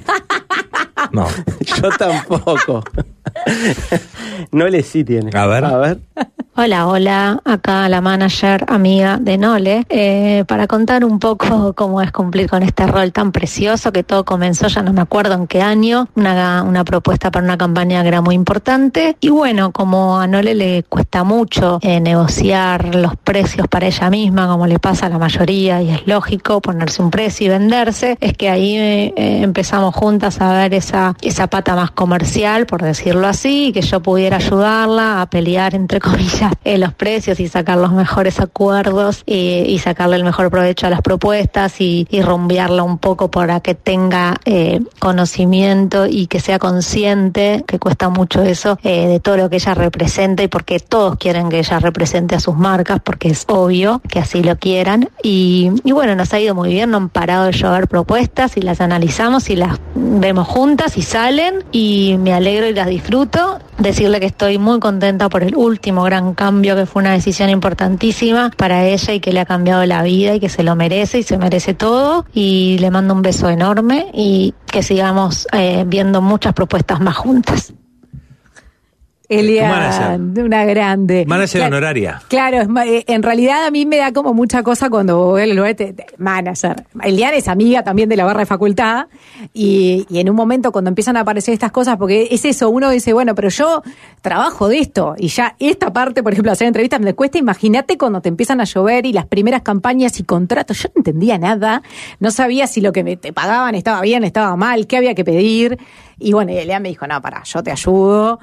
No. Yo tampoco. Nole sí tiene. A ver. Hola, acá la manager amiga de Nole, para contar un poco cómo es cumplir con este rol tan precioso, que todo comenzó, ya no me acuerdo en qué año, una propuesta para una campaña que era muy importante, y bueno, como a Nole le cuesta mucho negociar los precios para ella misma, como le pasa a la mayoría, y es lógico ponerse un precio y venderse, es que ahí empezamos juntas a ver esa pata más comercial, por decirlo así, y que yo pudiera ayudarla a pelear, entre comillas, los precios y sacar los mejores acuerdos y sacarle el mejor provecho a las propuestas y rumbearla un poco para que tenga conocimiento y que sea consciente, que cuesta mucho eso, de todo lo que ella representa, y porque todos quieren que ella represente a sus marcas, porque es obvio que así lo quieran, y bueno, nos ha ido muy bien, no han parado de llover propuestas y las analizamos y las vemos juntas y salen, y me alegro y las disfruto. Decirle que estoy muy contenta por el último gran cambio, que fue una decisión importantísima para ella y que le ha cambiado la vida y que se lo merece y se merece todo, y le mando un beso enorme y que sigamos viendo muchas propuestas más juntas. Elian, una grande. Manager honoraria. Claro, en realidad a mí me da como mucha cosa cuando él lo es manager. Elian es amiga también de la barra de facultad, y en un momento cuando empiezan a aparecer estas cosas, porque es eso, uno dice, bueno, pero yo trabajo de esto, y ya esta parte, por ejemplo, hacer entrevistas me cuesta. Imagínate cuando te empiezan a llover y las primeras campañas y contratos, yo no entendía nada, no sabía si lo que te pagaban estaba bien, estaba mal, qué había que pedir. Y bueno, Elian me dijo, no, pará, yo te ayudo,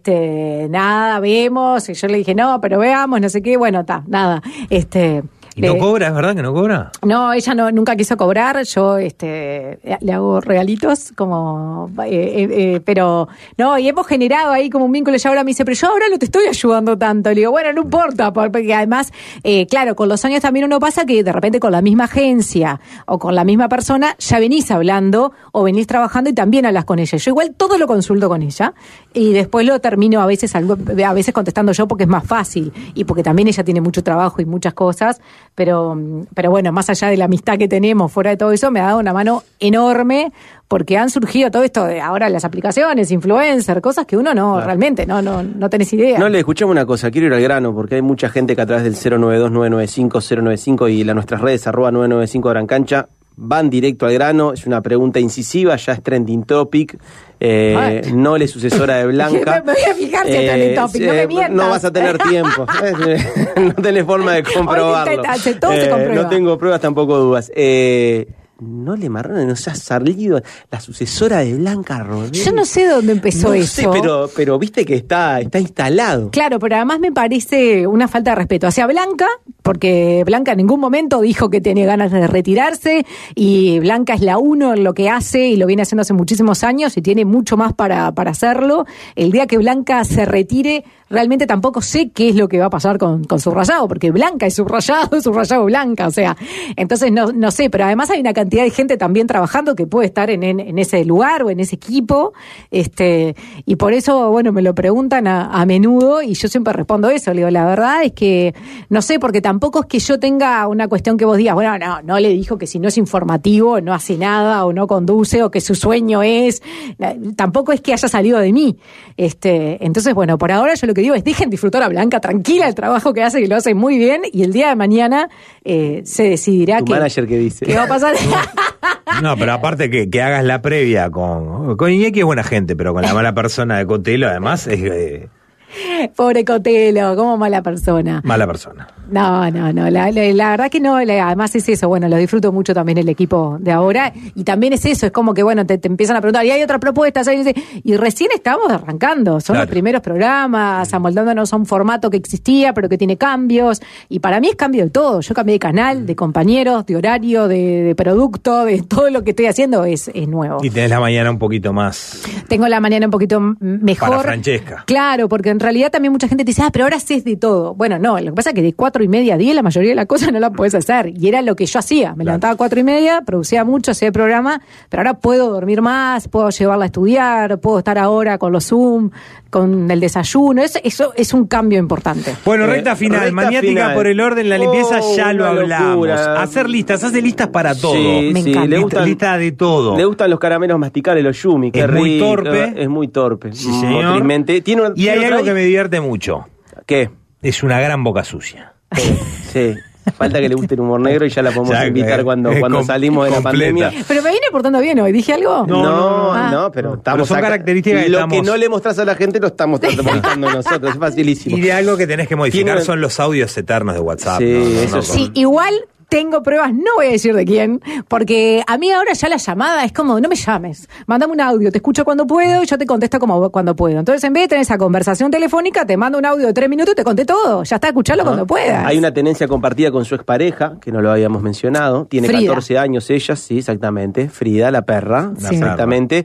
nada, vemos. Y yo le dije, no, pero veamos, no sé qué, bueno, nada. ¿Y no cobra? ¿Es verdad que no cobra? No, ella nunca quiso cobrar. Yo le hago regalitos, como pero no, y hemos generado ahí como un vínculo. Ella ahora me dice, pero yo ahora no te estoy ayudando tanto. Le digo, bueno, no importa, porque además, claro, con los años también uno pasa que de repente con la misma agencia o con la misma persona ya venís hablando o venís trabajando y también hablas con ella. Yo igual todo lo consulto con ella y después lo termino a veces contestando yo, porque es más fácil y porque también ella tiene mucho trabajo y muchas cosas. Pero bueno, más allá de la amistad que tenemos, fuera de todo eso, me ha dado una mano enorme, porque han surgido todo esto de ahora las aplicaciones, influencer, cosas que uno realmente no tenés idea. No, le escuchamos una cosa, quiero ir al grano, porque hay mucha gente que a través del 092-995-095 y nuestras redes @995 Gran Cancha van directo al grano. Es una pregunta incisiva, ya es trending topic. Nole, sucesora de Blanca. Me voy a fijar si es trending topic, no me mientas. No vas a tener tiempo. No tenés forma de comprobarlo. Todo se comprueba. No tengo pruebas, tampoco dudas. Nole Marrone nos ha salido la sucesora de Blanca Rodríguez. Yo no sé dónde empezó eso. No sé, pero viste que está instalado. Claro, pero además me parece una falta de respeto hacia Blanca, porque Blanca en ningún momento dijo que tenía ganas de retirarse, y Blanca es la uno en lo que hace y lo viene haciendo hace muchísimos años y tiene mucho más para hacerlo. El día que Blanca se retire, realmente tampoco sé qué es lo que va a pasar con Subrayado, porque Blanca es Subrayado Blanca, o sea, entonces no sé, pero además hay una cantidad de gente también trabajando que puede estar en ese lugar o en ese equipo, y por eso, bueno, me lo preguntan a menudo y yo siempre respondo eso. Le digo, la verdad es que no sé, porque tampoco es que yo tenga una cuestión que vos digas, bueno, no le dijo que si no es informativo no hace nada o no conduce o que su sueño es, tampoco es que haya salido de mí. Entonces, bueno, por ahora yo lo que digo es, dejen disfrutar a Blanca tranquila el trabajo que hace, que lo hace muy bien, y el día de mañana se decidirá tu manager que dice qué va a pasar. No, pero aparte que hagas la previa con Iñaki es buena gente, pero con la mala persona de Cotelo, además, es Pobre Cotelo, como mala persona. mala persona. No, la verdad que no, además es eso, bueno, lo disfruto mucho también el equipo de ahora, y también es eso, es como que, bueno, te empiezan a preguntar, y hay otras propuestas, y recién estamos arrancando, son los primeros programas, amoldándonos a un formato que existía, pero que tiene cambios, y para mí es cambio de todo, yo cambié de canal, de compañeros, de horario, de producto, de todo lo que estoy haciendo es nuevo. Y tenés la mañana un poquito más Tengo la mañana un poquito mejor. para Francesca. Claro, porque en realidad también mucha gente te dice, pero ahora haces de todo. Bueno, no, lo que pasa es que de 4:30 a 10 la mayoría de las cosas no las puedes hacer. Y era lo que yo hacía. Me levantaba a 4:30, producía mucho, hacía el programa, pero ahora puedo dormir más, puedo llevarla a estudiar, puedo estar ahora con los Zoom, con el desayuno. Eso es un cambio importante. Bueno, recta final, maniática por el orden, la limpieza, ya lo una hablamos. locura. Hace listas para todo. Sí, Me sí, encanta. le gustan, lista de todo. Le gustan los caramelos masticables, los yumi, que Es muy rico, torpe. Es muy torpe. Sí, señor. Motrimente. Y hay algo que me divierte mucho. ¿Qué? Es una gran boca sucia. Sí. Falta que le guste el humor negro y ya la podemos Ya, invitar cuando salimos de la completa. pandemia. Pero me vine portando bien hoy, ¿dije algo? No, pero estamos son acá. características que Lo estamos- que no le mostrás a la gente lo estamos mostrando nosotros, es facilísimo. Y de algo que tenés que modificar Tiene- son los audios eternos de WhatsApp. Sí, ¿no? eso Sí, igual tengo pruebas, no voy a decir de quién, porque a mí ahora ya la llamada es como, no me llames, mándame un audio, te escucho cuando puedo y yo te contesto como cuando puedo. Entonces, en vez de tener esa conversación telefónica, te mando un audio de 3 minutos y te conté todo. Ya está, escuchalo cuando puedas. Hay una tenencia compartida con su expareja, que no lo habíamos mencionado. Tiene Frida. 14 años ella, sí, exactamente. Frida, la perra, Sí. exactamente.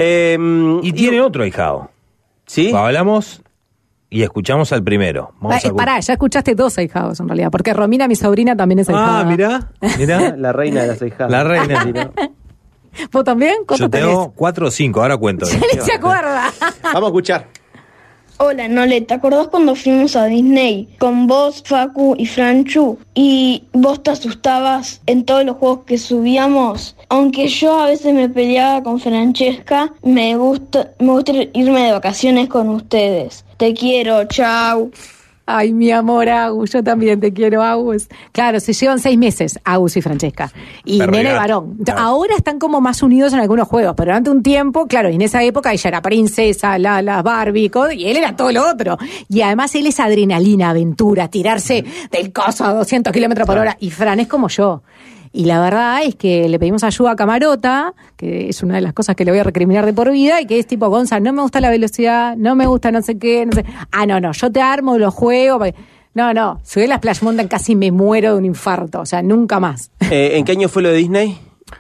Y tiene otro ahijado. ¿Sí? Hablamos y escuchamos al primero. Vamos a Pará, ya escuchaste 2 ahijados en realidad, porque Romina, mi sobrina, también es ahijada. mirá. La reina de las ahijadas. La reina. Sí, ¿no? ¿Vos también? Yo ¿Cuántos tenés? tengo 4 o 5, ahora cuento. Ya ni se acuerda. Vamos a escuchar. Hola, Nole, ¿te acordás cuando fuimos a Disney con vos, Facu y Franchu? Y vos te asustabas en todos los juegos que subíamos. Aunque yo a veces me peleaba con Francesca, me gusta irme de vacaciones con ustedes. Te quiero, chau. Ay, mi amor, Agus, yo también te quiero, Agus. Claro, se llevan 6 meses, Agus y Francesca. Y Perro y nene gato. varón. Ahora están como más unidos en algunos juegos, pero durante un tiempo, claro, y en esa época ella era princesa, la Barbie, y él era todo lo otro. Y además él es adrenalina, aventura, tirarse del coso a 200 kilómetros por hora. Y Fran es como yo. Y la verdad es que le pedimos ayuda a Camarota, que es una de las cosas que le voy a recriminar de por vida, y que es tipo, Gonza, no me gusta la velocidad, no me gusta no sé qué, no sé. No, yo te armo los juegos. No, subí a las Splash Mountain, casi me muero de un infarto, o sea, nunca más. ¿En qué año fue lo de Disney?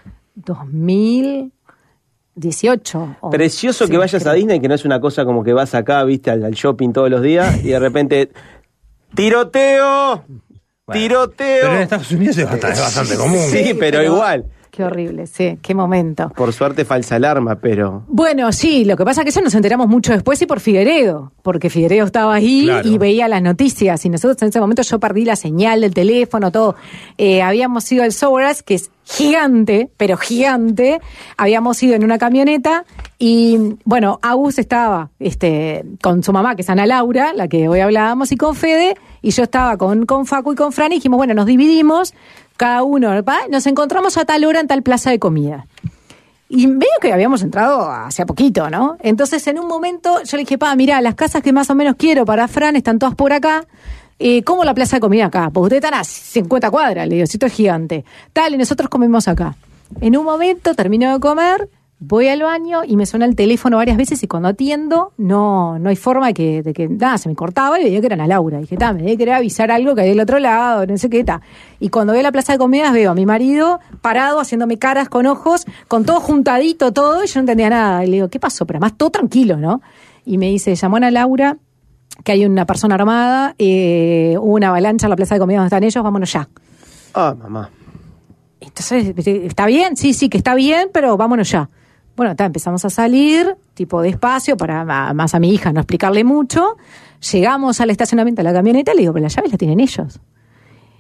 2018. Precioso que vayas a Disney, que no es una cosa como que vas acá, viste, al shopping todos los días y de repente... ¡Tiroteo! ¡Tiroteo! Pero en Estados Unidos es bastante común. Sí, pero igual. Qué horrible, sí, qué momento. Por suerte falsa alarma, pero... Bueno, sí, lo que pasa es que eso nos enteramos mucho después y por Figueredo, porque Figueredo estaba ahí Claro. y veía las noticias y nosotros en ese momento yo perdí la señal del teléfono, todo. Habíamos ido al Soberas, que es gigante, pero gigante, habíamos ido en una camioneta y, bueno, Agus estaba con su mamá, que es Ana Laura, la que hoy hablábamos, y con Fede, y yo estaba con Facu y con Fran y dijimos, bueno, nos dividimos, cada uno, nos encontramos a tal hora en tal plaza de comida. Y medio que habíamos entrado hace poquito, ¿no? Entonces, en un momento, yo le dije, mirá, las casas que más o menos quiero para Fran están todas por acá. ¿Cómo la plaza de comida acá? Porque ustedes están a 50 cuadras, le digo, si esto es gigante. Tal, y nosotros comemos acá. En un momento, termino de comer, voy al baño y me suena el teléfono varias veces y cuando atiendo, no hay forma de que nada, se me cortaba y veía que era Ana Laura. Y dije, me debe querer avisar algo que hay del otro lado, no sé qué está. Y cuando veo la plaza de comidas veo a mi marido parado, haciéndome caras con ojos, con todo juntadito, todo, y yo no entendía nada. Y le digo, ¿qué pasó? Pero además todo tranquilo, ¿no? Y me dice, llamó Ana Laura, que hay una persona armada, hubo una avalancha en la plaza de comidas donde están ellos, vámonos ya. Mamá. Entonces, ¿está bien? Sí, que está bien, pero vámonos ya. Bueno, empezamos a salir, tipo despacio, para más a mi hija no explicarle mucho. Llegamos al estacionamiento de la camioneta y le digo, pero las llaves las tienen ellos.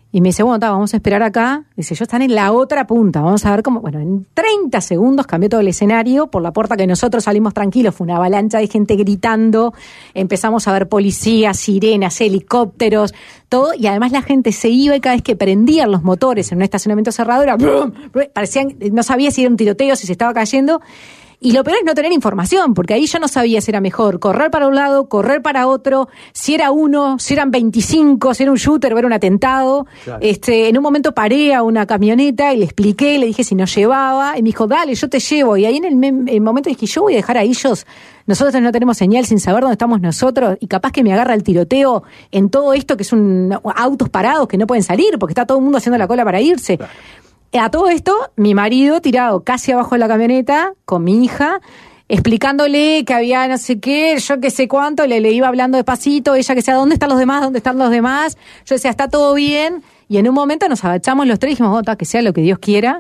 Y me dice, bueno, vamos a esperar acá. Dice, ellos están en la otra punta. Vamos a ver cómo... Bueno, en 30 segundos cambió todo el escenario. Por la puerta que nosotros salimos tranquilos, fue una avalancha de gente gritando. Empezamos a ver policías, sirenas, helicópteros, todo. Y además la gente se iba y cada vez que prendían los motores en un estacionamiento cerrado era... ¡brum! Parecían, no sabía si era un tiroteo, si se estaba cayendo. Y lo peor es no tener información, porque ahí yo no sabía si era mejor correr para un lado, correr para otro, si era uno, si eran 25, si era un shooter o era un atentado. Claro. En un momento paré a una camioneta y le expliqué, le dije si nos llevaba, y me dijo, dale, yo te llevo. Y ahí en el momento dije, yo voy a dejar a ellos, nosotros no tenemos señal sin saber dónde estamos nosotros, y capaz que me agarra el tiroteo en todo esto que es autos parados que no pueden salir, porque está todo el mundo haciendo la cola para irse. Claro. A todo esto, mi marido tirado casi abajo de la camioneta con mi hija, explicándole que había no sé qué, yo qué sé cuánto, le iba hablando despacito, ella que decía, ¿dónde están los demás? Yo decía, está todo bien, y en un momento nos agachamos los tres y dijimos, que sea lo que Dios quiera.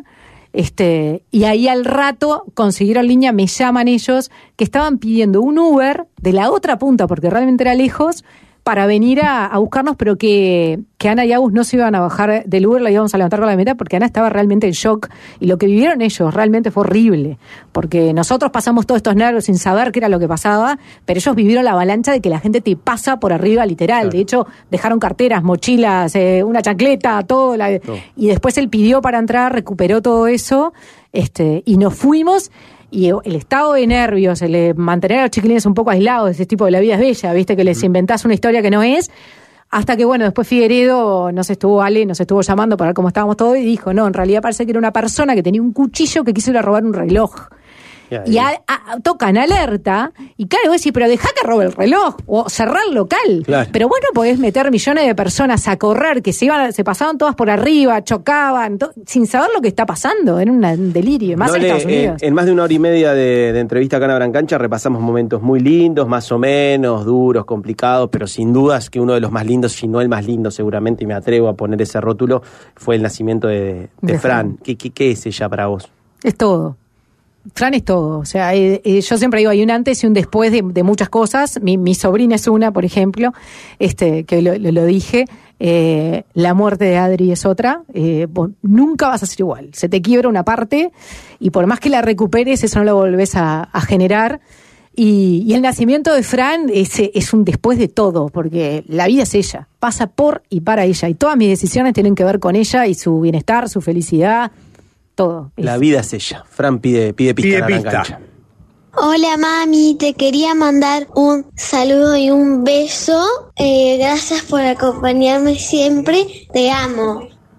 Y ahí al rato consiguieron línea, me llaman ellos, que estaban pidiendo un Uber de la otra punta, porque realmente era lejos, para venir a buscarnos, pero que Ana y Agus no se iban a bajar del Uber, la íbamos a levantar con la meta, porque Ana estaba realmente en shock, y lo que vivieron ellos realmente fue horrible, porque nosotros pasamos todos estos nervios sin saber qué era lo que pasaba, pero ellos vivieron la avalancha de que la gente te pasa por arriba, literal. Claro. De hecho, dejaron carteras, mochilas, una chancleta, todo. Y después él pidió para entrar, recuperó todo eso, y nos fuimos. Y el estado de nervios, el mantener a los chiquilines un poco aislados de ese tipo de la vida es bella, viste, que les inventás una historia que no es, hasta que, bueno, después Figueredo nos estuvo llamando para ver cómo estábamos todos, y dijo, no, en realidad parece que era una persona que tenía un cuchillo que quiso ir a robar un reloj. Y tocan alerta, y claro, vos decís, pero dejá que robe el reloj, o cerrar el local. Claro. Pero bueno, podés meter millones de personas a correr, que se pasaban todas por arriba, chocaban, sin saber lo que está pasando, era un delirio, más en Estados Unidos. En más de 1 hora y media de entrevista acá en Abrancancha repasamos momentos muy lindos, más o menos, duros, complicados, pero sin dudas que uno de los más lindos, si no el más lindo seguramente, y me atrevo a poner ese rótulo, fue el nacimiento de Fran. ¿Qué es ella para vos? Es todo. Fran es todo, o sea, yo siempre digo, hay un antes y un después de muchas cosas. Mi sobrina es una, por ejemplo, que lo dije, la muerte de Adri es otra, vos nunca vas a ser igual, se te quiebra una parte y por más que la recuperes, eso no lo volvés a generar. Y el nacimiento de Fran es un después de todo, porque la vida es ella, pasa por y para ella, y todas mis decisiones tienen que ver con ella y su bienestar, su felicidad. Todo. La vida es ella. Fran pide pista. Hola mami, te quería mandar un saludo y un beso. Gracias por acompañarme siempre. Te amo.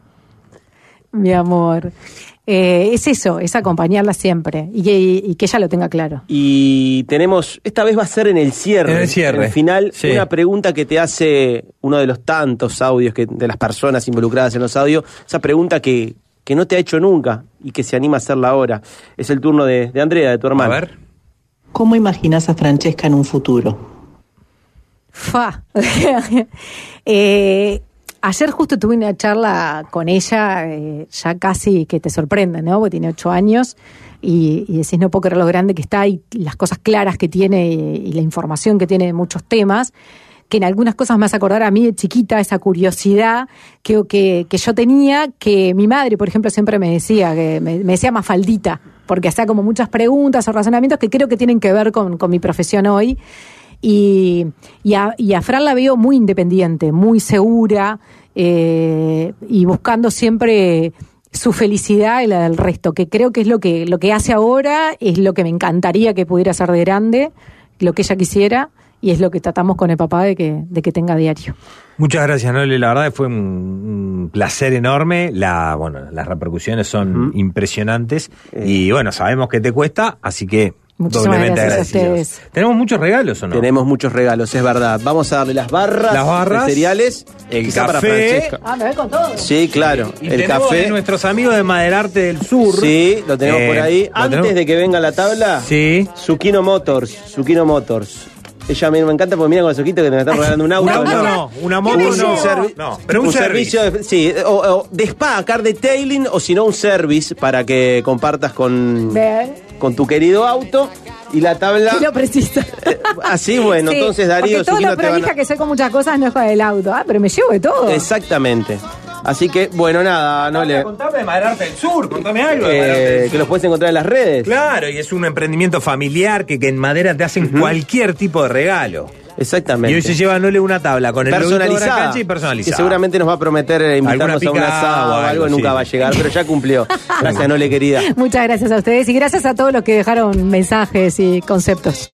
Mi amor. Es eso, es acompañarla siempre y que ella lo tenga claro. Y tenemos, esta vez va a ser en el cierre. En el final, sí. Una pregunta que te hace uno de los tantos audios de las personas involucradas en los audios. Esa pregunta que no te ha hecho nunca y que se anima a hacerla ahora. Es el turno de Andrea, de tu hermana. A ver. ¿Cómo imaginás a Francesca en un futuro? Ayer justo tuve una charla con ella, ya casi que te sorprende, ¿no? Porque tiene 8 años y decís, no puedo creer lo grande que está y las cosas claras que tiene y la información que tiene de muchos temas, que en algunas cosas me hace acordar a mí de chiquita, esa curiosidad que yo tenía, que mi madre, por ejemplo, siempre me decía, que me decía Mafaldita, porque hacía como muchas preguntas o razonamientos que creo que tienen que ver con mi profesión hoy. Y a Fran la veo muy independiente, muy segura, y buscando siempre su felicidad y la del resto, que creo que es lo que hace ahora, es lo que me encantaría que pudiera hacer de grande, lo que ella quisiera, y es lo que tratamos con el papá de que tenga diario. Muchas gracias, Nole. La verdad fue un placer enorme. Las repercusiones son impresionantes. Y bueno, sabemos que te cuesta, así que doblemente agradecidos. ¿Tenemos muchos regalos o no? Tenemos muchos regalos, es verdad. Vamos a darle las barras de cereales, el café. Para Francesca. Me voy con todo. Sí, claro. Y el tenemos café de nuestros amigos de Maderarte del Sur. Sí, lo tenemos por ahí. Antes de que venga la tabla, sí. Zucchino Motors. Ella me encanta porque mira con los ojitos que me están regalando un auto. Una moto no. Pero un servicio o de spa, car detailing, o si no un service para que compartas con tu querido auto. Y la tabla. Sí, lo precisa. Así, bueno, sí, entonces Darío, todo lo prolija que sé con muchas cosas no es con el auto. Pero me llevo de todo. Exactamente. Así que, bueno, nada, Nole. Contame de Maderarte del Sur, contame algo de Maderarte del Sur. Que los puedes encontrar en las redes. Claro, y es un emprendimiento familiar que en madera te hacen cualquier tipo de regalo. Exactamente. Y hoy se lleva Nole una tabla con el personalizada, cancha y personalizada. que seguramente nos va a prometer invitarnos a un asado o algo, nunca va a llegar, pero ya cumplió. Gracias, Nole, querida. Muchas gracias a ustedes y gracias a todos los que dejaron mensajes y conceptos.